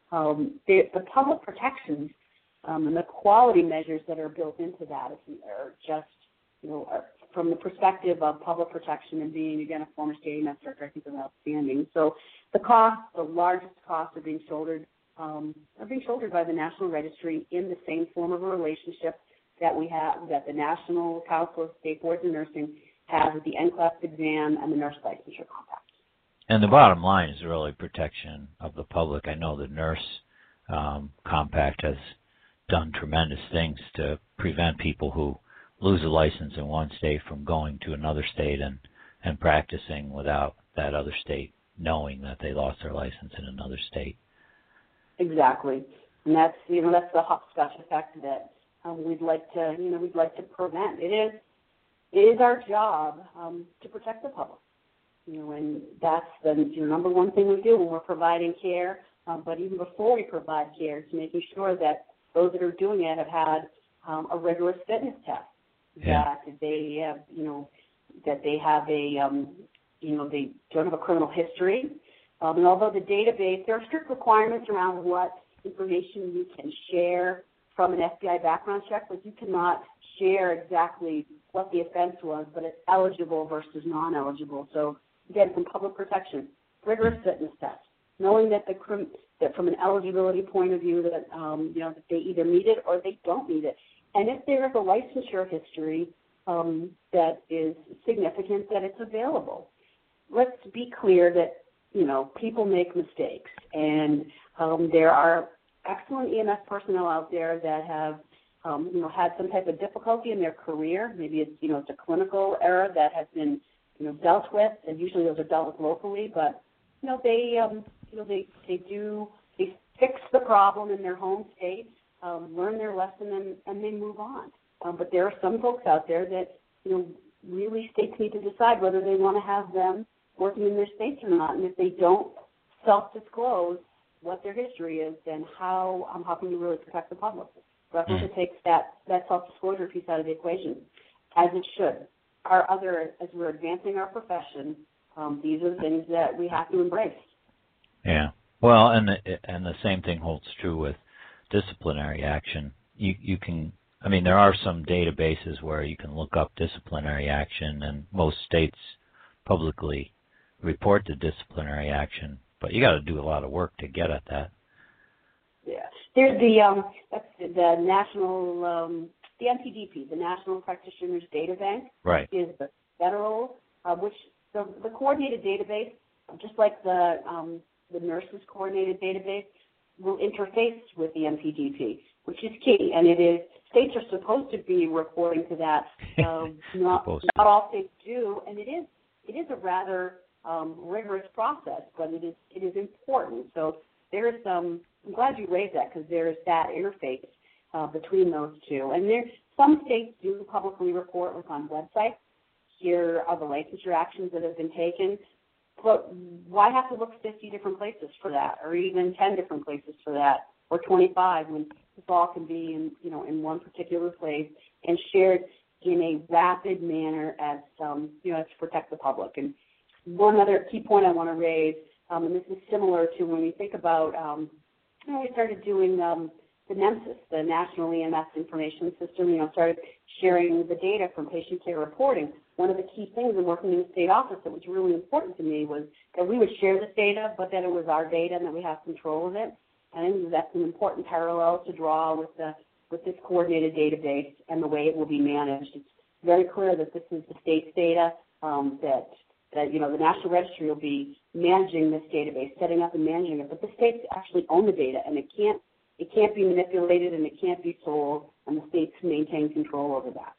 um, the, the public protections um, and the quality measures that are built into that are just, you know, are, from the perspective of public protection and being, again, a former state E M S director, I think is outstanding. So the cost, the largest costs are being shouldered, um, are being shouldered by the National Registry in the same form of a relationship that we have, that the National Council of State Boards of Nursing has with the N CLAS exam and the Nurse Licensure Compact. And the bottom line is really protection of the public. I know the Nurse um, Compact has done tremendous things to prevent people who lose a license in one state from going to another state and, and practicing without that other state knowing that they lost their license in another state. Exactly. And that's, you know, that's the hopscotch effect that um, we'd like to, you know, we'd like to prevent. It is, it is our job um, to protect the public. You know, and that's the you know, number one thing we do when we're providing care. Um, but even before we provide care, it's making sure that those that are doing it have had um, a rigorous fitness test. Yeah. That they have, you know, that they have a, um, you know, they don't have a criminal history. Um, and although the database, there are strict requirements around what information you can share from an F B I background check, but you cannot share exactly what the offense was, but it's eligible versus non-eligible. So again, from public protection, rigorous fitness test, knowing that the that from an eligibility point of view that um, you know that they either meet it or they don't meet it, and if there is a licensure history um, that is significant, that it's available. Let's be clear that you know people make mistakes, and um, there are excellent E M S personnel out there that have um, you know had some type of difficulty in their career. Maybe it's you know it's a clinical error that has been you know, dealt with, and usually those are dealt with locally, but, you know, they, um, you know, they, they do, they fix the problem in their home state, um, learn their lesson, and, and they move on. Um, but there are some folks out there that, you know, really states need to decide whether they want to have them working in their states or not, and if they don't self-disclose what their history is, then how, um, how can you really protect the public? So I think it takes that, that self-disclosure piece out of the equation, as it should. Our other, as we're advancing our profession, um, these are the things that we have to embrace. Yeah. Well, and the, and the same thing holds true with disciplinary action. You you can, I mean, there are some databases where you can look up disciplinary action, and most states publicly report the disciplinary action, but you got to do a lot of work to get at that. Yeah. There's the um, that's the, the national. Um, The N P D P, the National Practitioners Data Bank, right, is the federal, uh, which the, the coordinated database, just like the um, the nurses coordinated database, will interface with the N P D P, which is key. And it is states are supposed to be reporting to that. Um, not not all states do, and it is it is a rather um, rigorous process, but it is it is important. So there is um, I'm glad you raised that because there is that interface Uh, between those two. And there, some states do publicly report like on websites. Here are the licensure actions that have been taken. But why have to look fifty different places for that, or even ten different places for that, or twenty-five, when this all can be in, you know, in one particular place and shared in a rapid manner as, um, you know, to protect the public. And one other key point I want to raise, um, and this is similar to when we think about, um, you know, we started doing um, the NEMSIS, the National E M S Information System, you know, started sharing the data from patient care reporting. One of the key things in working in the state office that was really important to me was that we would share this data, but that it was our data and that we have control of it. And I think that's an important parallel to draw with the with this coordinated database and the way it will be managed. It's very clear that this is the state's data, um, that that you know the National Registry will be managing this database, setting up and managing it, but the states actually own the data, and it can't It can't be manipulated and it can't be sold, and the states maintain control over that.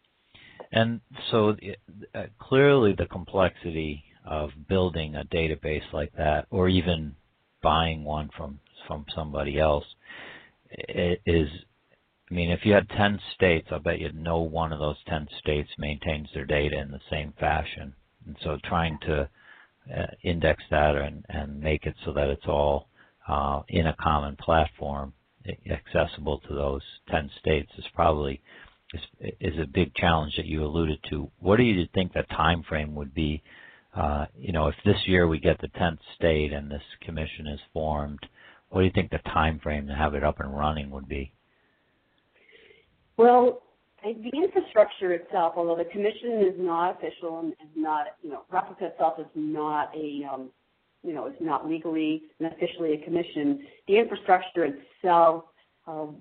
And so uh, clearly the complexity of building a database like that, or even buying one from, from somebody else, is, I mean, if you had ten states, I bet you'd know one of those ten states maintains their data in the same fashion. And so trying to uh, index that and, and make it so that it's all Uh, in a common platform accessible to those ten states is probably is, is a big challenge that you alluded to. What do you think the time frame would be? Uh, you know, if this year we get the tenth state and this commission is formed, what do you think the time frame to have it up and running would be? Well, the infrastructure itself, although the commission is not official and is not, you know, Replica itself is not a, um, you know, it's not legally and officially a commission. The infrastructure itself, um,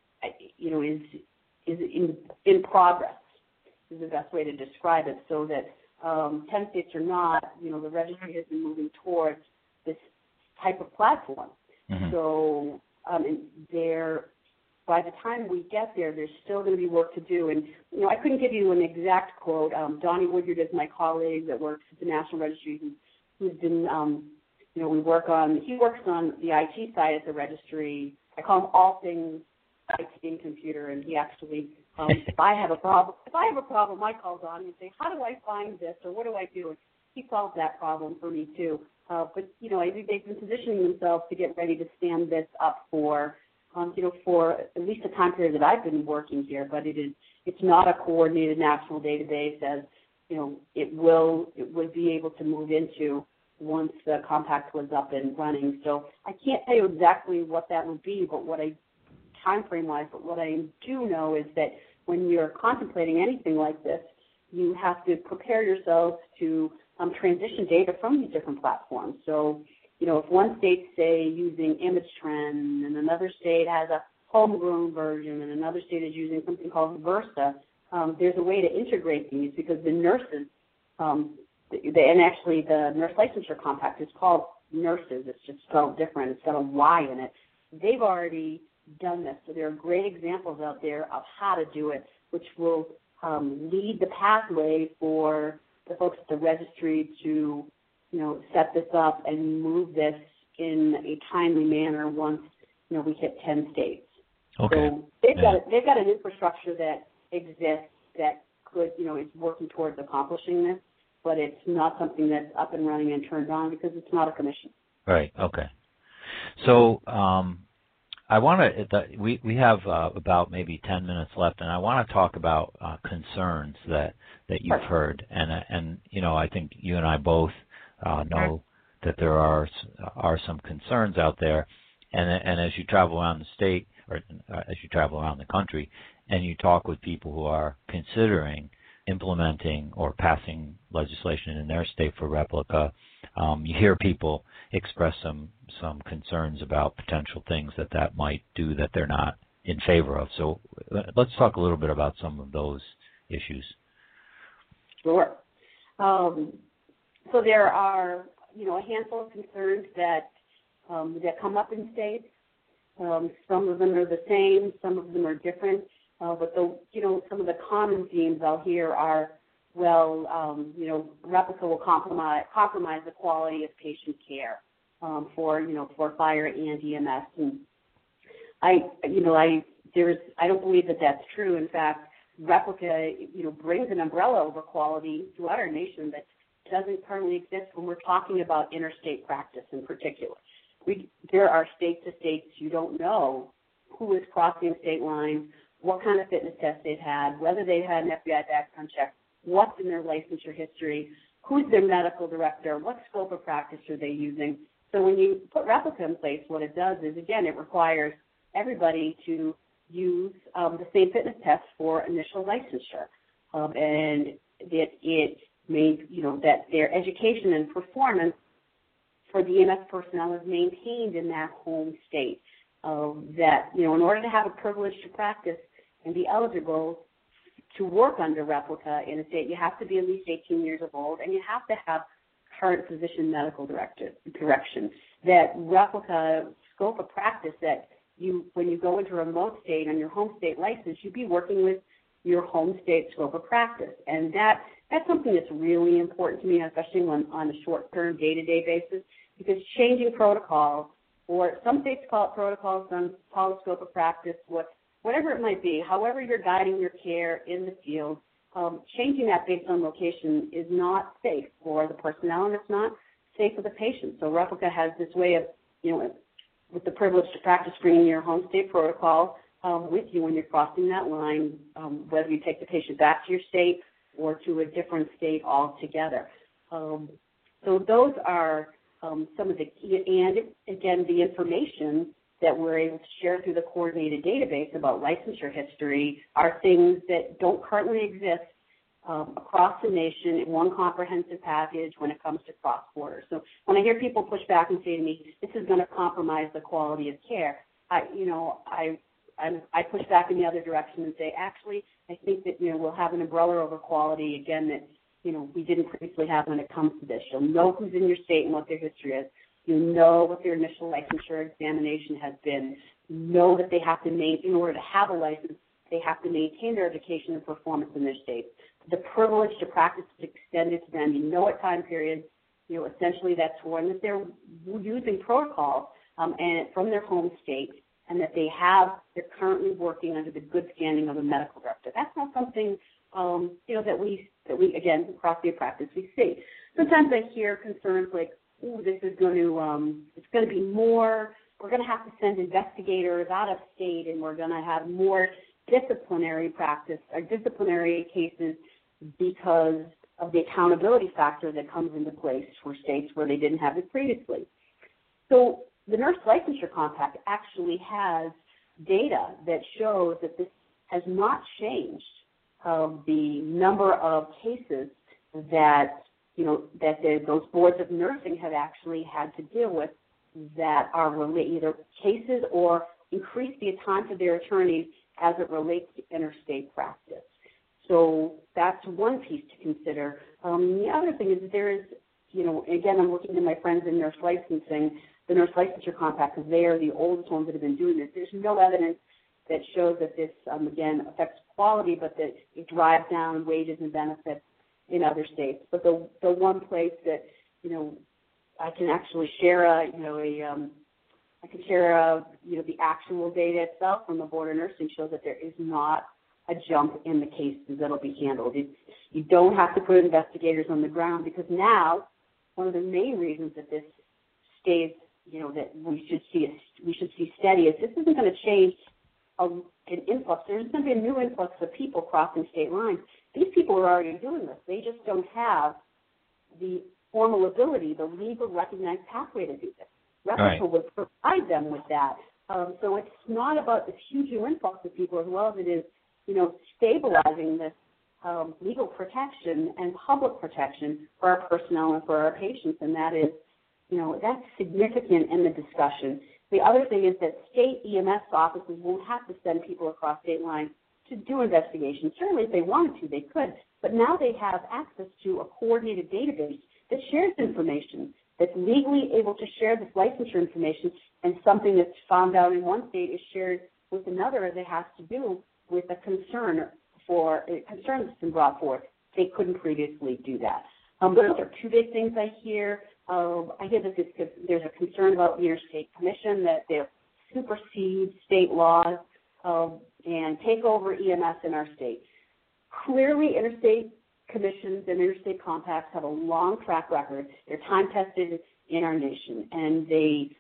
you know, is is in in progress. Is the best way to describe it. So that um, ten states or not, you know, the registry has been moving towards this type of platform. Mm-hmm. So um, and there. By the time we get there, there's still going to be work to do. And, you know, I couldn't give you an exact quote. Um, Donnie Woodyard is my colleague that works at the National Registry who, who's been, um, you know, we work on, he works on the I T side at the registry. I call him all things I T and computer, and he actually, um, if I have a problem, if I have a problem, I call Donnie and say, how do I find this or what do I do? And he solves that problem for me, too. Uh, but, you know, I think they've been positioning themselves to get ready to stand this up for Um, you know, for at least the time period that I've been working here, but it is, it's not a coordinated national database as, you know, it will, it would be able to move into once the compact was up and running. So I can't tell you exactly what that would be, but what I, time frame wise, but what I do know is that when you're contemplating anything like this, you have to prepare yourselves to um, transition data from these different platforms. So, you know, if one state's, say, using ImageTrend and another state has a homegrown version and another state is using something called Versa, um, there's a way to integrate these because the nurses, um, the, and actually the nurse licensure compact is called Nurses. It's just spelled different. It's got a Y in it. They've already done this. So there are great examples out there of how to do it, which will um, lead the pathway for the folks at the registry to, you know, set this up and move this in a timely manner once, you know, we hit ten states. Okay. So they've yeah. got they've got an infrastructure that exists that could, you know, it's working towards accomplishing this, but it's not something that's up and running and turned on because it's not a commission. Right. Okay. So um, I want to. We we have uh, about maybe ten minutes left, and I want to talk about uh, concerns that that you've heard, and and you know, I think you and I both. Uh, know that there are are some concerns out there, and and as you travel around the state or uh, as you travel around the country, and you talk with people who are considering implementing or passing legislation in their state for Replica, um, you hear people express some some concerns about potential things that that might do that they're not in favor of. So let's talk a little bit about some of those issues. Sure. Um, So there are, you know, a handful of concerns that um, that come up in states. Um, some of them are the same, some of them are different. Uh, but the, you know, some of the common themes I'll hear are, well, um, you know, Replica will compromise compromise the quality of patient care um, for, you know, for fire and E M S. And I, you know, I there's I don't believe that that's true. In fact, Replica, you know, brings an umbrella over quality throughout our nation that doesn't currently exist when we're talking about interstate practice in particular. We, there are state to states you don't know who is crossing state lines, what kind of fitness test they've had, whether they've had an F B I background check, what's in their licensure history, who's their medical director, what scope of practice are they using. So when you put Replica in place, what it does is, again, it requires everybody to use um, the same fitness test for initial licensure. Um, and that it made, you know, that their education and performance for the E M S personnel is maintained in that home state. Uh, that, you know, in order to have a privilege to practice and be eligible to work under Replica in a state, you have to be at least eighteen years of old, and you have to have current physician medical director, direction. That Replica scope of practice that you, when you go into a remote state on your home state license, you'd be working with your home state scope of practice. And that that's something that's really important to me, especially when on a short-term, day-to-day basis, because changing protocols, or some states call it protocols, some call it scope of practice, what, whatever it might be, however you're guiding your care in the field, um, changing that based on location is not safe for the personnel, and it's not safe for the patient. So Replica has this way of, you know, with the privilege to practice bringing your home state protocol um, with you when you're crossing that line, um, whether you take the patient back to your state or to a different state altogether. Um, so those are um, some of the and again the information that we're able to share through the coordinated database about licensure history are things that don't currently exist um, across the nation in one comprehensive package when it comes to cross-border. So when I hear people push back and say to me, this is going to compromise the quality of care, I, you know, I, I, I push back in the other direction and say, actually, I think that, you know, we'll have an umbrella over quality, again, that, you know, we didn't previously have when it comes to this. You'll know who's in your state and what their history is. You know what their initial licensure examination has been. You know that they have to maintain, in order to have a license, they have to maintain their education and performance in their state. The privilege to practice is extended to them. You know what time period, you know, essentially that's when that they're using protocols um, and from their home state, and that they have, they're currently working under the good standing of a medical director. That's not something, um, you know, that we, that we, again, across the practice we see. Sometimes I hear concerns like, oh, this is going to, um, it's going to be more, we're going to have to send investigators out of state, and we're going to have more disciplinary practice or disciplinary cases because of the accountability factor that comes into place for states where they didn't have it previously. So the Nurse Licensure Compact actually has data that shows that this has not changed of the number of cases that, you know, that the, those boards of nursing have actually had to deal with that are related, either cases or increase the time for their attorneys as it relates to interstate practice. So that's one piece to consider. Um, the other thing is that there is, you know, again, I'm looking to my friends in nurse licensing, the Nurse Licensure Compact, because they are the oldest ones that have been doing this. There's no evidence that shows that this, um, again, affects quality, but that it drives down wages and benefits in other states. But the the one place that, you know, I can actually share a, you know, a, um, I can share a, you know, the actual data itself from the Board of Nursing shows that there is not a jump in the cases that will be handled. It's, you don't have to put investigators on the ground, because now one of the main reasons that this stays, you know, that we should see a, we should see steady is this isn't going to change a, an influx. There's going to be a new influx of people crossing state lines. These people are already doing this. They just don't have the formal ability, the legal recognized pathway to do this. Replica right. would provide them with that. Um, so it's not about this huge new influx of people as well as it is, you know, stabilizing this um, legal protection and public protection for our personnel and for our patients, and that is, you know, that's significant in the discussion. The other thing is that state E M S offices won't have to send people across state lines to do investigations. Certainly if they wanted to, they could, but now they have access to a coordinated database that shares information, that's legally able to share this licensure information, and something that's found out in one state is shared with another that has to do with a concern for a concern that's been brought forth. They couldn't previously do that. Um, those are two big things I hear. Um, I hear that this, there's a concern about the Interstate Commission, that they'll supersede state laws um, and take over E M S in our state. Clearly, interstate commissions and interstate compacts have a long track record. They're time-tested in our nation, and they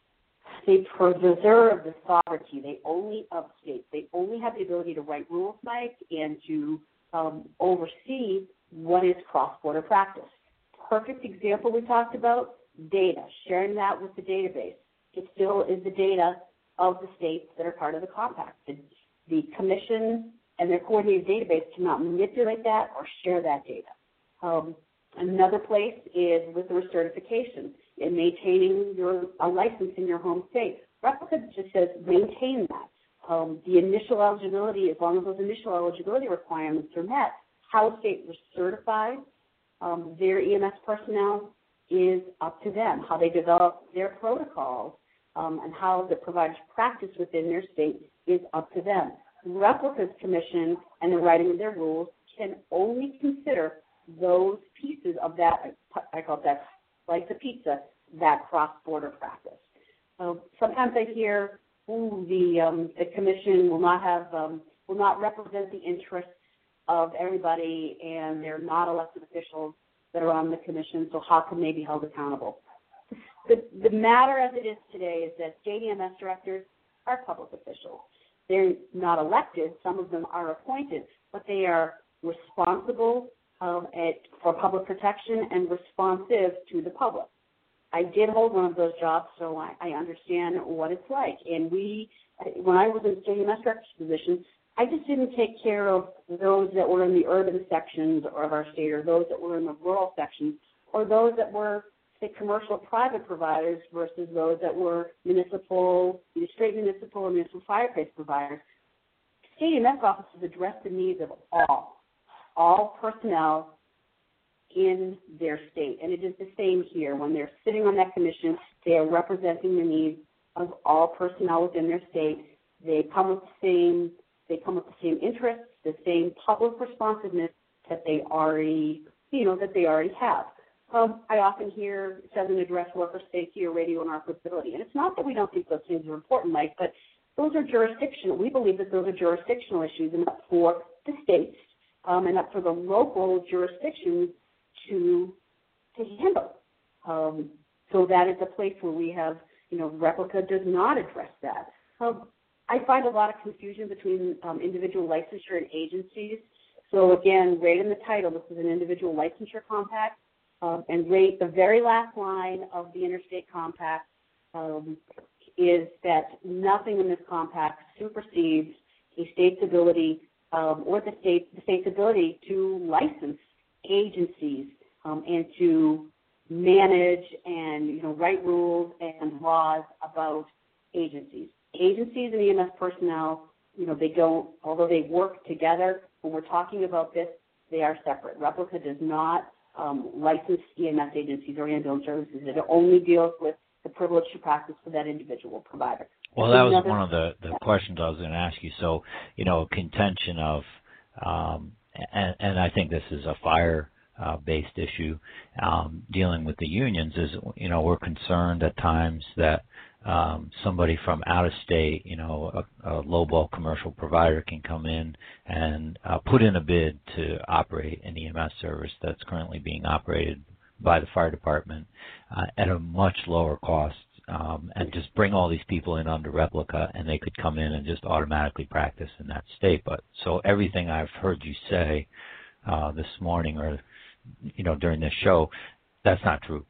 they preserve the sovereignty. They only of states. They only have the ability to write rules, Mike, and to um, oversee what is cross-border practice. Perfect example we talked about, data, sharing that with the database. It still is the data of the states that are part of the compact. The, the commission and their coordinated database cannot manipulate that or share that data. Um, another place is with the recertification and maintaining your a license in your home state. Replica just says maintain that. Um, the initial eligibility, as long as those initial eligibility requirements are met, how a state certifies um, their E M S personnel is up to them. How they develop their protocols um, and how the providers practice within their state is up to them. Replica's commission and the writing of their rules can only consider those pieces of that, I call that, like the pizza, that cross-border practice. Uh, sometimes I hear, ooh, the, um, the commission will not have, um, will not represent the interests of everybody, and they're not elected officials that are on the commission, so how can they be held accountable? The, the matter as it is today is that state E M S directors are public officials. They're not elected. Some of them are appointed, but they are responsible um, at, for public protection and responsive to the public. I did hold one of those jobs, so I, I understand what it's like. And we, when I was in the state E M S director's position, I just didn't take care of those that were in the urban sections of our state, or those that were in the rural sections, or those that were, say, commercial private providers versus those that were municipal, either straight municipal or municipal fire-based providers. State E M S offices address the needs of all, all personnel in their state. And it is the same here. When they're sitting on that commission, they are representing the needs of all personnel within their state. They come with the same, they come with the same interests, the same public responsiveness that they already, you know, that they already have. Um, I often hear it doesn't address worker safety or radiointeroperability. And it's not that we don't think those things are important, Mike, but those are jurisdictional. We believe that those are jurisdictional issues, and up for the states um, and up for the local jurisdictions to to handle. Um, so that is a place where we have, you know, Replica does not address that. Um, I find a lot of confusion between um, individual licensure and agencies. So again, right in the title, this is an individual licensure compact, um, and right the very last line of the interstate compact um, is that nothing in this compact supersedes a state's ability um, or the state the state's ability to license agencies um, and to manage and, you know, write rules and laws about agencies. Agencies and E M S personnel, you know, they don't, although they work together, when we're talking about this, they are separate. Replica does not um, license E M S agencies or ambulance services. It only deals with the privilege to practice for that individual provider. Well, that was one of the, the questions I was going to ask you. So, you know, contention of, um, and, and I think this is a fire Uh, based issue um, dealing with the unions is, you know, we're concerned at times that um, somebody from out of state, you know, a, a lowball commercial provider can come in and uh, put in a bid to operate an E M S service that's currently being operated by the fire department uh, at a much lower cost um, and just bring all these people in under Replica, and they could come in and just automatically practice in that state. But so everything I've heard you say uh, this morning or you know, during this show, that's not true.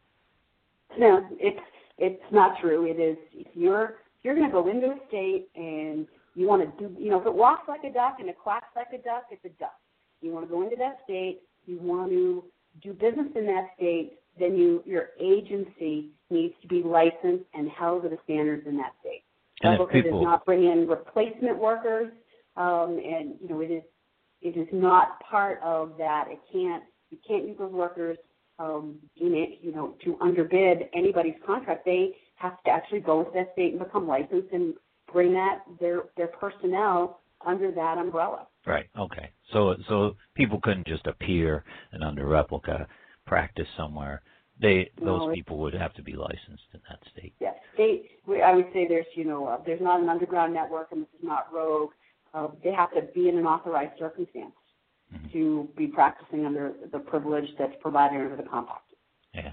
No, it's it's not true. It is, if you're if you're going to go into a state and you want to do, you know, if it walks like a duck and it quacks like a duck, it's a duck. You want to go into that state, you want to do business in that state, then you your agency needs to be licensed and held to the standards in that state. Replica people... does not bring in replacement workers, um, and you know, it is it is not part of that. It can't. You can't use those workers, um, in it, you know, to underbid anybody's contract. They have to actually go with that state and become licensed and bring that their their personnel under that umbrella. Right. Okay. So so people couldn't just appear and under Replica practice somewhere. They those no, people would have to be licensed in that state. Yes. They. I would say there's you know uh, there's not an underground network, and this is not rogue. Uh, they have to be in an authorized circumstance Mm-hmm. to be practicing under the privilege that's provided under the compact. Yeah.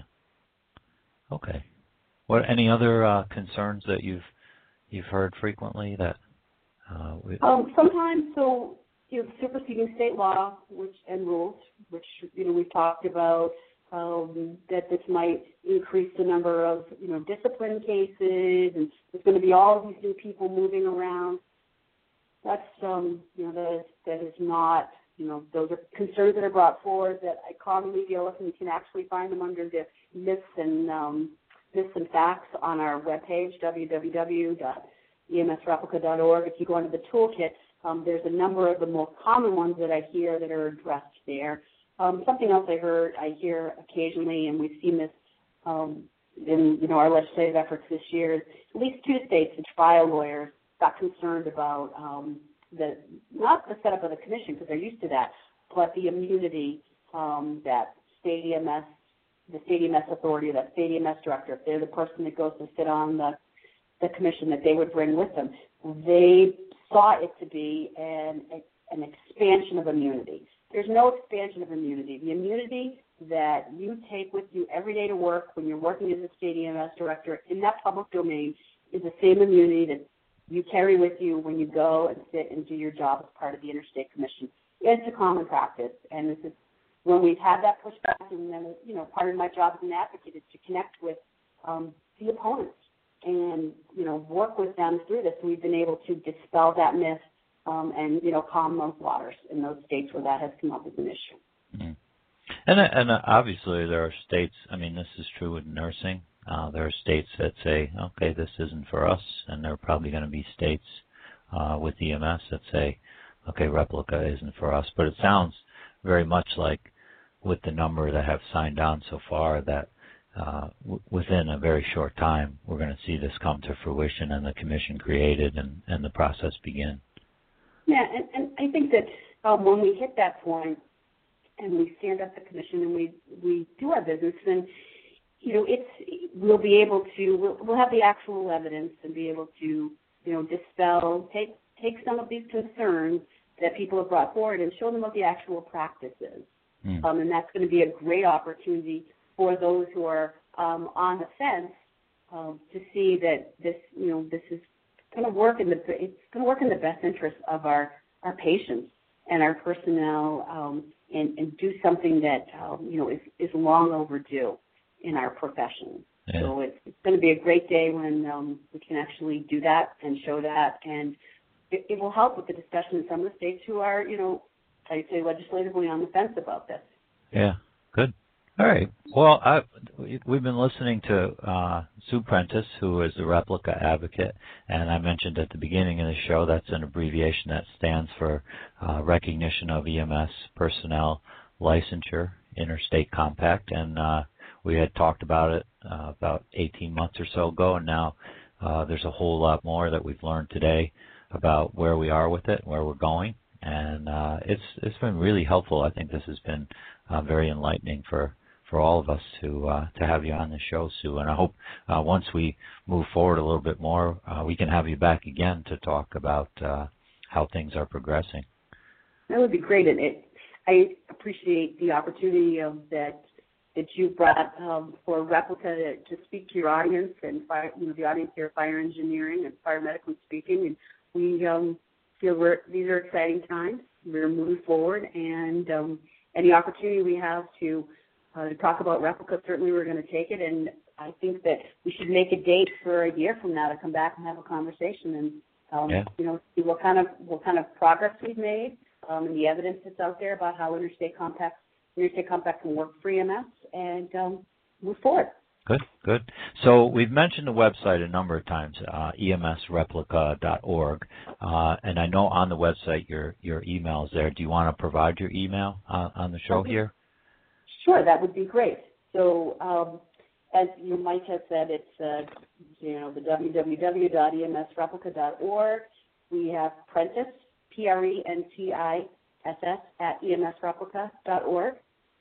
Okay. What any other uh, concerns that you've you've heard frequently that? Uh, we... um, sometimes, so you know, superseding state law, which and rules, which you know we've talked about, um, that this might increase the number of you know discipline cases, and there's going to be all of these new people moving around. That's um, you know that is, that is not. You know, those are concerns that are brought forward that I commonly deal with, and you can actually find them under the myths and um, myths and facts on our webpage, w w w dot e m s replica dot org. If you go into the toolkit, um, there's a number of the most common ones that I hear that are addressed there. Um, something else I heard, I hear occasionally, and we've seen this um, in you know our legislative efforts this year. At least two states, the trial lawyers, got concerned about. Um, The, not the setup of the commission, because they're used to that, but the immunity um, that state E M S, the state E M S authority, that state E M S director, if they're the person that goes to sit on the, the commission, that they would bring with them. They saw it to be an, an expansion of immunity. There's no expansion of immunity. The immunity that you take with you every day to work when you're working as a state E M S director in that public domain is the same immunity that you carry with you when you go and sit and do your job as part of the Interstate Commission. It's a common practice, and this is when we've had that pushback, and then, you know, part of my job as an advocate is to connect with um, the opponents and, you know, work with them through this. We've been able to dispel that myth um, and, you know, calm those waters in those states where that has come up as an issue. Mm-hmm. And, and obviously there are states, I mean, this is true in nursing. Uh, there are states that say, okay, this isn't for us, and there are probably going to be states uh, with E M S that say, okay, Replica isn't for us. But it sounds very much like with the number that have signed on so far that uh, w- within a very short time we're going to see this come to fruition and the commission created and, and the process begin. Yeah, and, and I think that um, when we hit that point and we stand up the commission and we, we do our business, then you know, it's we'll be able to we'll, we'll have the actual evidence and be able to, you know, dispel take take some of these concerns that people have brought forward and show them what the actual practice is. Mm. Um, and that's going to be a great opportunity for those who are um, on the fence um, to see that this, you know, this is going to work in the it's going to work in the best interest of our, our patients and our personnel, um, and, and do something that um, you know is, is long overdue in our profession. Yeah. So it's, it's going to be a great day when um, we can actually do that and show that, and it, it will help with the discussion in some of the states who are, you know, I'd say legislatively on the fence about this. Yeah, good. All right. Well, I, we've been listening to uh, Sue Prentice, who is the Replica advocate, and I mentioned at the beginning of the show that's an abbreviation that stands for uh, Recognition of E M S Personnel Licensure Interstate Compact, and uh, we had talked about it uh, about eighteen months or so ago, and now uh, there's a whole lot more that we've learned today about where we are with it, where we're going, and uh, it's it's been really helpful. I think this has been uh, very enlightening for, for all of us to uh, to have you on the show, Sue. And I hope uh, once we move forward a little bit more, uh, we can have you back again to talk about uh, how things are progressing. That would be great, and it, I appreciate the opportunity of that. that you brought um, for Replica to, to speak to your audience and fire, you know, the audience here at Fire Engineering and Fire Medically Speaking. And we um, feel we're, these are exciting times. We're moving forward, and um, any opportunity we have to, uh, to talk about Replica, certainly we're going to take it. And I think that we should make a date for a year from now to come back and have a conversation and um, yeah. you know, see what kind of what kind of progress we've made um, and the evidence that's out there about how interstate compacts Interstate Compact can work for E M S and um, move forward. Good, good. So we've mentioned the website a number of times, uh, E M S replica dot org, uh, and I know on the website your your email is there. Do you want to provide your email uh, on the show here? Sure, that would be great. So um, as you might have said, it's uh, you know the w w w dot e m s replica dot org. We have Prentice, P R E N T I S S at e m s replica dot org.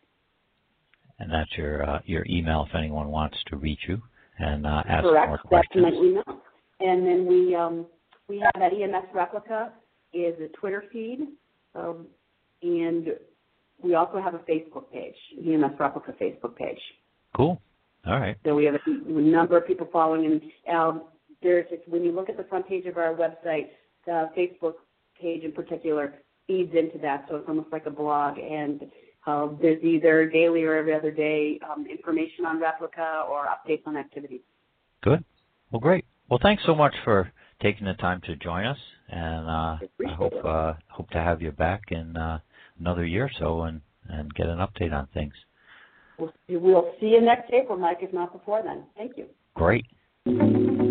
And that's your uh, your email if anyone wants to reach you and uh, ask Correct. more questions. That's my email. And then we um, we have at E M S Replica is a Twitter feed, um, and we also have a Facebook page, E M S Replica Facebook page. Cool. All right. So we have a, a number of people following, and um, there's when you look at the front page of our website, the Facebook page in particular feeds into that, so it's almost like a blog, and uh, there's either daily or every other day um, information on Replica or updates on activities. Good. Well, great. Well, thanks so much for taking the time to join us, and uh, I hope uh, hope to have you back in uh, another year or so and, and get an update on things. We'll see, we'll see you next April, Mike, if not before then. Thank you. Great.